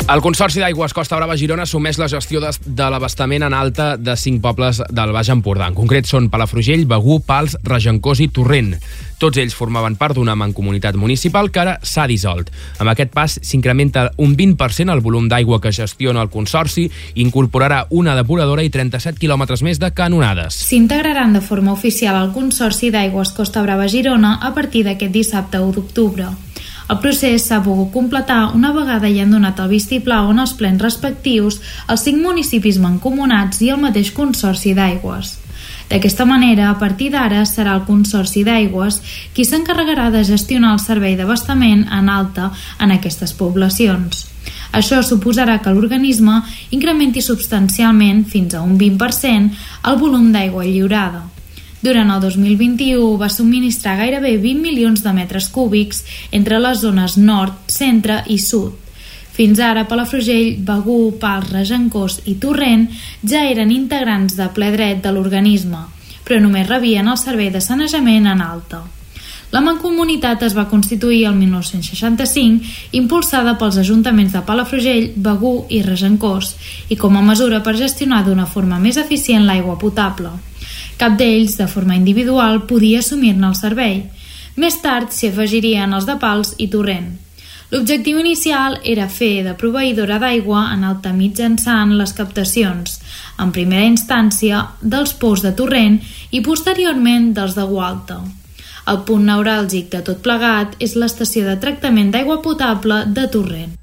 El Consorci d'Aigües Costa Brava Girona assumeix la gestió de, de l'abastament en alta de cinc pobles del Baix Empordà. En concret són Palafrugell, Begur, Pals, Regencós i Torrent. Tots ells formaven part d'una mancomunitat municipal que ara s'ha dissolt. Amb aquest pas s'incrementa un vint per cent el volum d'aigua que gestiona el Consorci, incorporarà una depuradora i trenta-set quilòmetres més de canonades. S'integraran de forma oficial al Consorci d'Aigües Costa Brava Girona a partir d'aquest dissabte u d'octubre. El procés s'ha pogut completar una vegada hi han donat el vistiplau en els plens respectius els cinc municipis mancomunats i el mateix Consorci d'Aigües. D'aquesta manera, a partir d'ara, serà el Consorci d'Aigües qui s'encarregarà de gestionar el servei d'abastament en alta en aquestes poblacions. Això suposarà que l'organisme incrementi substancialment, fins a un vint per cent, el volum d'aigua lliurada. Durant el dos mil vint-i-u va subministrar gairebé vint milions de metres cúbics entre les zones nord, centre i sud. Fins ara, Palafrugell, Begur, Pals, Regencós i Torrent ja eren integrants de ple dret de l'organisme, però només rebien el servei de sanejament en alta. La mancomunitat es va constituir el mil nou-cents seixanta-cinc, impulsada pels ajuntaments de Palafrugell, Begur i Regencós, i com a mesura per gestionar d'una forma més eficient l'aigua potable. Cap d'ells, de forma individual, podia assumir-ne el servei. Més tard s'hi afegirien els de Pals i Torrent. L'objectiu inicial era fer de proveïdora d'aigua en alta mitjançant les captacions, en primera instància dels pous de Torrent i posteriorment dels de Gualta. El punt neuràlgic de tot plegat és l'estació de tractament d'aigua potable de Torrent.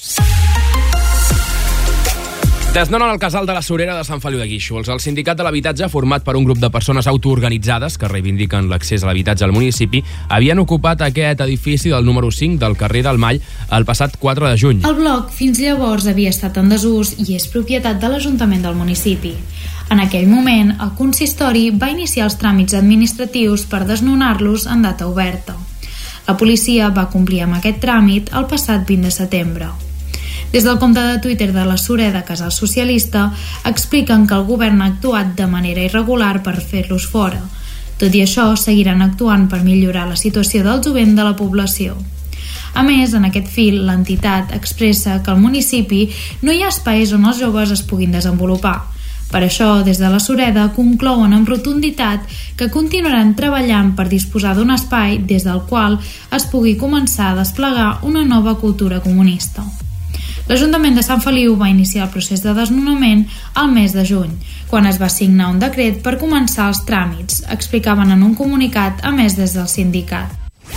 Desnonen el casal de la Surera de Sant Feliu de Guíxols. El sindicat de l'habitatge, format per un grup de persones autoorganitzades que reivindiquen l'accés a l'habitatge al municipi, havien ocupat aquest edifici del número cinc del carrer del Mall el passat quatre de juny. El bloc fins llavors havia estat en desús i és propietat de l'Ajuntament del municipi. En aquell moment, el consistori va iniciar els tràmits administratius per desnonar-los en data oberta. La policia va complir amb aquest tràmit el passat vint de setembre. Des del compte de Twitter de la Sureda Casal Socialista expliquen que el govern ha actuat de manera irregular per fer-los fora. Tot i això, seguiran actuant per millorar la situació del jovent de la població. A més, en aquest fil, l'entitat expressa que al municipi no hi ha espais on els joves es puguin desenvolupar. Per això, des de la Sureda conclouen amb rotunditat que continuaran treballant per disposar d'un espai des del qual es pugui començar a desplegar una nova cultura comunista. L'Ajuntament de Sant Feliu va iniciar el procés de desnonament al mes de juny, quan es va signar un decret per començar els tràmits, explicaven en un comunicat a més des del sindicat.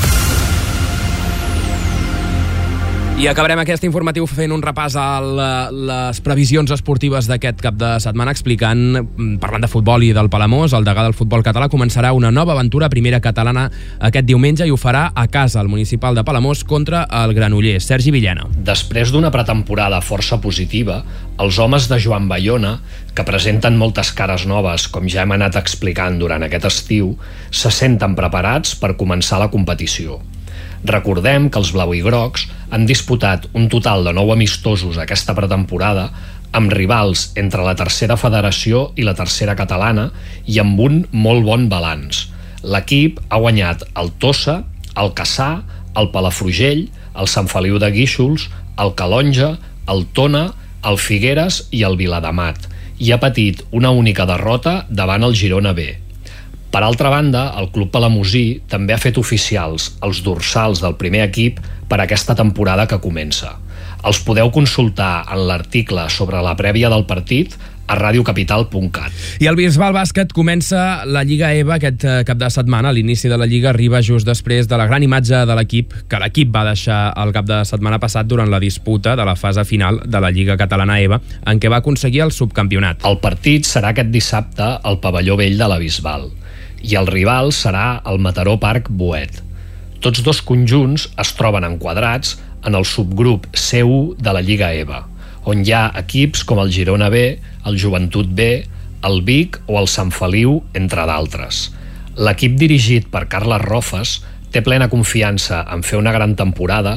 I acabarem aquest informatiu fent un repàs a la, les previsions esportives d'aquest cap de setmana, explicant, parlant de futbol i del Palamós, el degà del futbol català començarà una nova aventura a primera catalana aquest diumenge i ho farà a casa, al municipal de Palamós, contra el Granollers. Sergi Villena. Després d'una pretemporada força positiva, els homes de Joan Bayona, que presenten moltes cares noves, com ja hem anat explicant durant aquest estiu, se senten preparats per començar la competició. Recordem que els blauigrocs han disputat un total de nou amistosos aquesta pretemporada amb rivals entre la tercera federació i la tercera catalana i amb un molt bon balanç. L'equip ha guanyat el Tossa, el Cassà, el Palafrugell, el Sant Feliu de Guíxols, el Calonja, el Tona, el Figueres i el Viladamat i ha patit una única derrota davant el Girona B. Per altra banda, el club palamosí també ha fet oficials els dorsals del primer equip per aquesta temporada que comença. Els podeu consultar en l'article sobre la prèvia del partit a radiocapital punt cat. I el Bisbal Bàsquet comença la Lliga EVA aquest cap de setmana. L'inici de la Lliga arriba just després de la gran imatge de l'equip que l'equip va deixar el cap de setmana passat durant la disputa de la fase final de la Lliga Catalana EVA, en què va aconseguir el subcampionat. El partit serà aquest dissabte al pavelló vell de la Bisbal i el rival serà el Mataró Parc Boet. Tots dos conjunts es troben enquadrats en el subgrup C u de la Lliga EVA, on hi ha equips com el Girona B, el Joventut B, el Vic o el Sant Feliu, entre d'altres. L'equip dirigit per Carles Rofes té plena confiança en fer una gran temporada,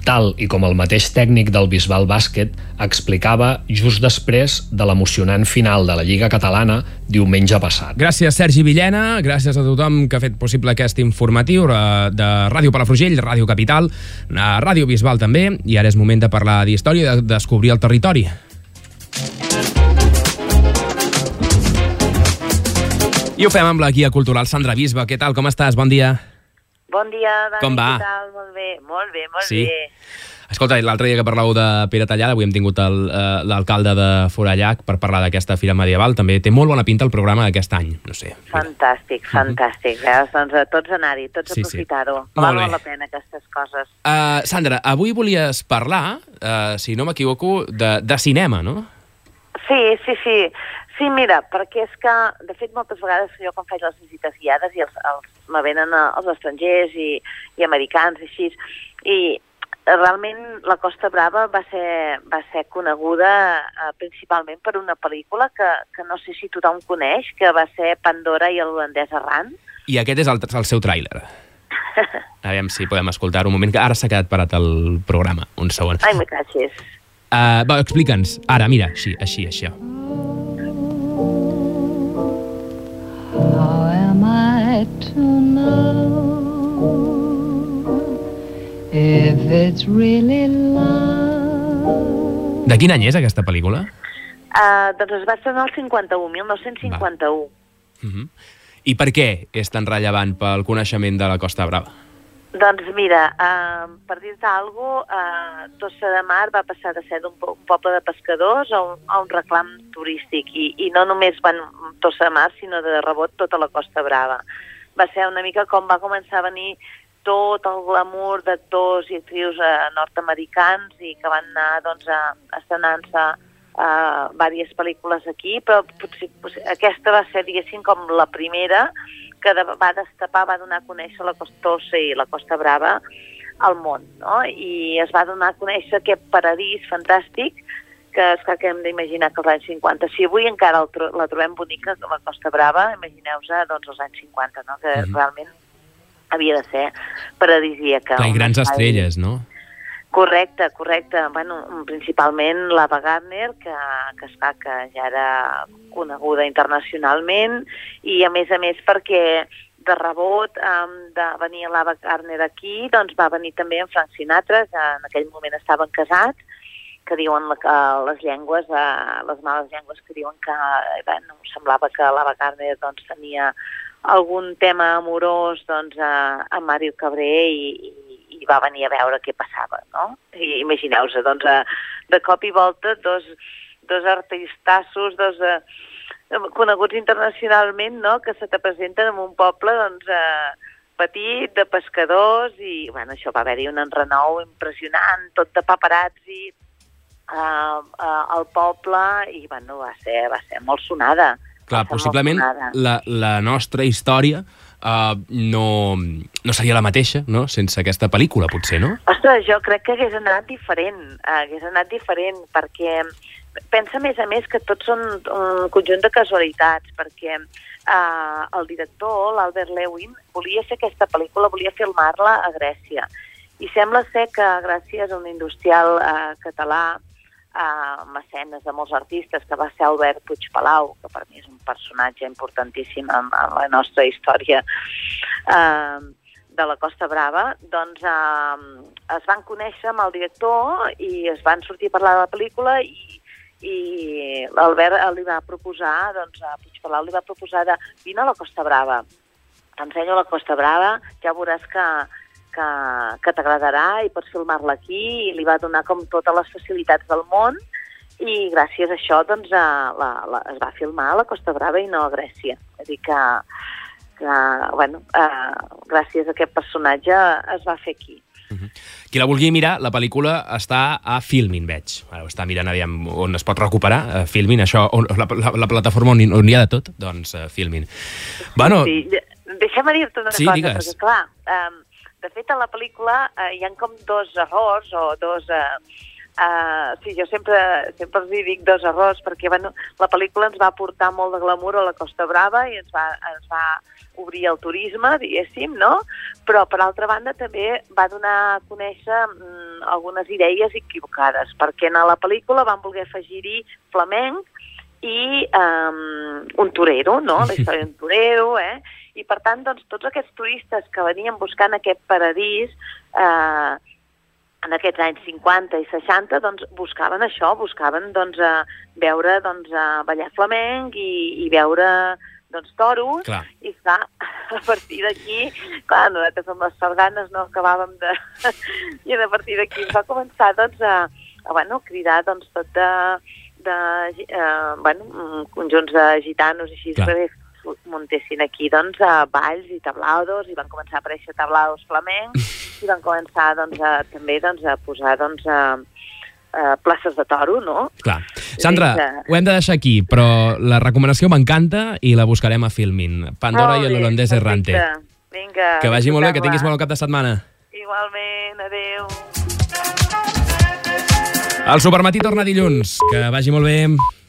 tal i com el mateix tècnic del Bisbal Bàsquet explicava just després de l'emocionant final de la Lliga Catalana diumenge passat. Gràcies, Sergi Villena, gràcies a tothom que ha fet possible aquest informatiu de Ràdio Palafrugell, Ràdio Capital, a Ràdio Bisbal també, i ara és moment de parlar d'història, de descobrir el territori. I ho fem amb la guia cultural Sandra Bisba. Què tal, com estàs? Bon dia. Bon dia, Dani. Com va? Què tal? Molt bé, molt bé, molt sí? bé. Escolta, l'altre dia que parlàveu de Pere Tallada, avui hem tingut l'alcalde de Forallac per parlar d'aquesta fira medieval. També té molt bona pinta el programa d'aquest any, no sé. Fantàstic, fantàstic. Uh -huh. Doncs a tots anar-hi, tots sí, aprofitar-ho. Sí. Val molt la pena aquestes coses. Uh, Sandra, avui volies parlar, uh, si no m'equivoco, de, de cinema, no? Sí, sí, sí. Sí, mira, perquè és que, de fet, moltes vegades jo quan faig les visites guiades i els, els, me venen els estrangers i, i americans i així, i realment la Costa Brava va ser, va ser coneguda eh, principalment per una pel·lícula que, que no sé si tothom coneix, que va ser Pandora i l'holandès errant. I aquest és el, el seu tràiler. Aviam si podem escoltar un moment, que ara s'ha quedat parat el programa. Un segon. Ai, me catxis. Uh, va, explica'ns. Ara, mira, així, així, això. How am I to know if it's really love? De quin any és aquesta pel·lícula? Uh, doncs es va estrenar el cinquanta-u, mil nou-cents cinquanta-u. Uh -huh. I per què és tan rellevant pel coneixement de la Costa Brava? Doncs mira, uh, per dir-te alguna cosa, uh, Tossa de Mar va passar de ser d'un po un poble de pescadors a un, a un reclam turístic i, i no només van Tossa de Mar, sinó de rebot tota la Costa Brava. Va ser una mica com va començar a venir tot el glamour d'actors i actrius uh, nord-americans i que van anar doncs, a, estrenant-se uh, diverses pel·lícules aquí, però potser, potser, aquesta va ser, diguéssim, com la primera que va destapar, va donar a conèixer la Costa Tossa i la Costa Brava al món, no? I es va donar a conèixer aquest paradís fantàstic que és que hem d'imaginar que als anys cinquanta, si avui encara el tro la trobem bonica, la Costa Brava, imagineu-vos doncs els anys cinquanta, no? Que uh-huh. realment havia de ser paradisíaca. Clar, i grans estrelles, no? Correcte, correcte. Bueno, principalment l'Ava Gardner, que, que es fa que ja era coneguda internacionalment, i a més a més perquè de rebot um, de venir l'Ava Gardner aquí, doncs va venir també en Frank Sinatra, que en aquell moment estaven casats, que diuen la, que les llengües, uh, les males llengües que diuen que bueno, semblava que l'Ava Gardner doncs, tenia algun tema amorós doncs, a, a Mario Cabré i, i, i va venir a veure què passava, no? I imagineu-vos, doncs, de cop i volta, dos, dos artistassos, dos eh, coneguts internacionalment, no?, que se te presenten en un poble, doncs, eh, petit, de pescadors, i, bueno, això va haver-hi un enrenou impressionant, tot de paparazzi eh, eh, al poble, i, bueno, va ser, va ser molt sonada. Clar, possiblement la, la nostra història uh, no, no seria la mateixa, no?, sense aquesta pel·lícula, potser, no? Ostres, jo crec que hagués anat diferent, hagués anat diferent, perquè pensa, a més a més, que tots són un conjunt de casualitats, perquè uh, el director, l'Albert Lewin, volia fer aquesta pel·lícula, volia filmar-la a Grècia, i sembla ser que gràcies a un industrial uh, català, Uh, mecenes de molts artistes, que va ser Albert Puigpalau, que per mi és un personatge importantíssim en, en la nostra història uh, de la Costa Brava, doncs uh, es van conèixer amb el director i es van sortir a parlar de la pel·lícula i, i l'Albert li va proposar, doncs a Puigpalau li va proposar de vine a la Costa Brava, t'ensenyo la Costa Brava, ja veuràs que que, que t'agradarà i pots filmar-la aquí, i li va donar com totes les facilitats del món i gràcies a això doncs, la, la, es va filmar a la Costa Brava i no a Grècia. És a dir que, que bueno, eh, gràcies a aquest personatge es va fer aquí. Uh-huh. Qui la vulgui mirar, la pel·lícula està a Filmin, veig. Ara ho està mirant aviam on es pot recuperar. Uh, Filmin, això, on, la, la, la plataforma on, on hi ha de tot, doncs uh, Filmin. Bueno... Sí, deixa'm dir-te una sí, cosa, digues. perquè clar... Um, De fet, a la pel·lícula eh, hi ha com dos errors, o dos... Eh, eh, sí, jo sempre, sempre els dic dos errors, perquè bueno, la pel·lícula ens va portar molt de glamour a la Costa Brava i ens va, ens va obrir el turisme, diguéssim, no? Però, per altra banda, també va donar a conèixer mm, algunes idees equivocades, perquè en la pel·lícula van voler afegir-hi flamenc i um, un torero, no? La història d'un torero, eh? I, per tant, doncs, tots aquests turistes que venien buscant aquest paradís eh, en aquests anys cinquanta i seixanta, doncs, buscaven això, buscaven doncs, eh, veure doncs, eh, ballar flamenc i, i veure doncs, toros. Clar. I, clar, a partir d'aquí, clar, nosaltres amb les sardanes no acabàvem de... I a partir d'aquí va començar doncs, a, a bueno, cridar doncs, tot de, de eh, bueno, conjunts de gitanos i així, perquè muntessin aquí doncs, a balls i tablados, i van començar a aparèixer tablados flamencs, i van començar doncs, a, també doncs, a posar doncs, a, a places de toro, no? Clar. Sandra, ho hem de deixar aquí, però la recomanació m'encanta i la buscarem a Filmin. Pandora i l'holandès errante. Vinga. Que vagi molt bé, que tinguis molt cap de setmana. Igualment, adeu. El Supermatí torna dilluns. Que vagi molt bé.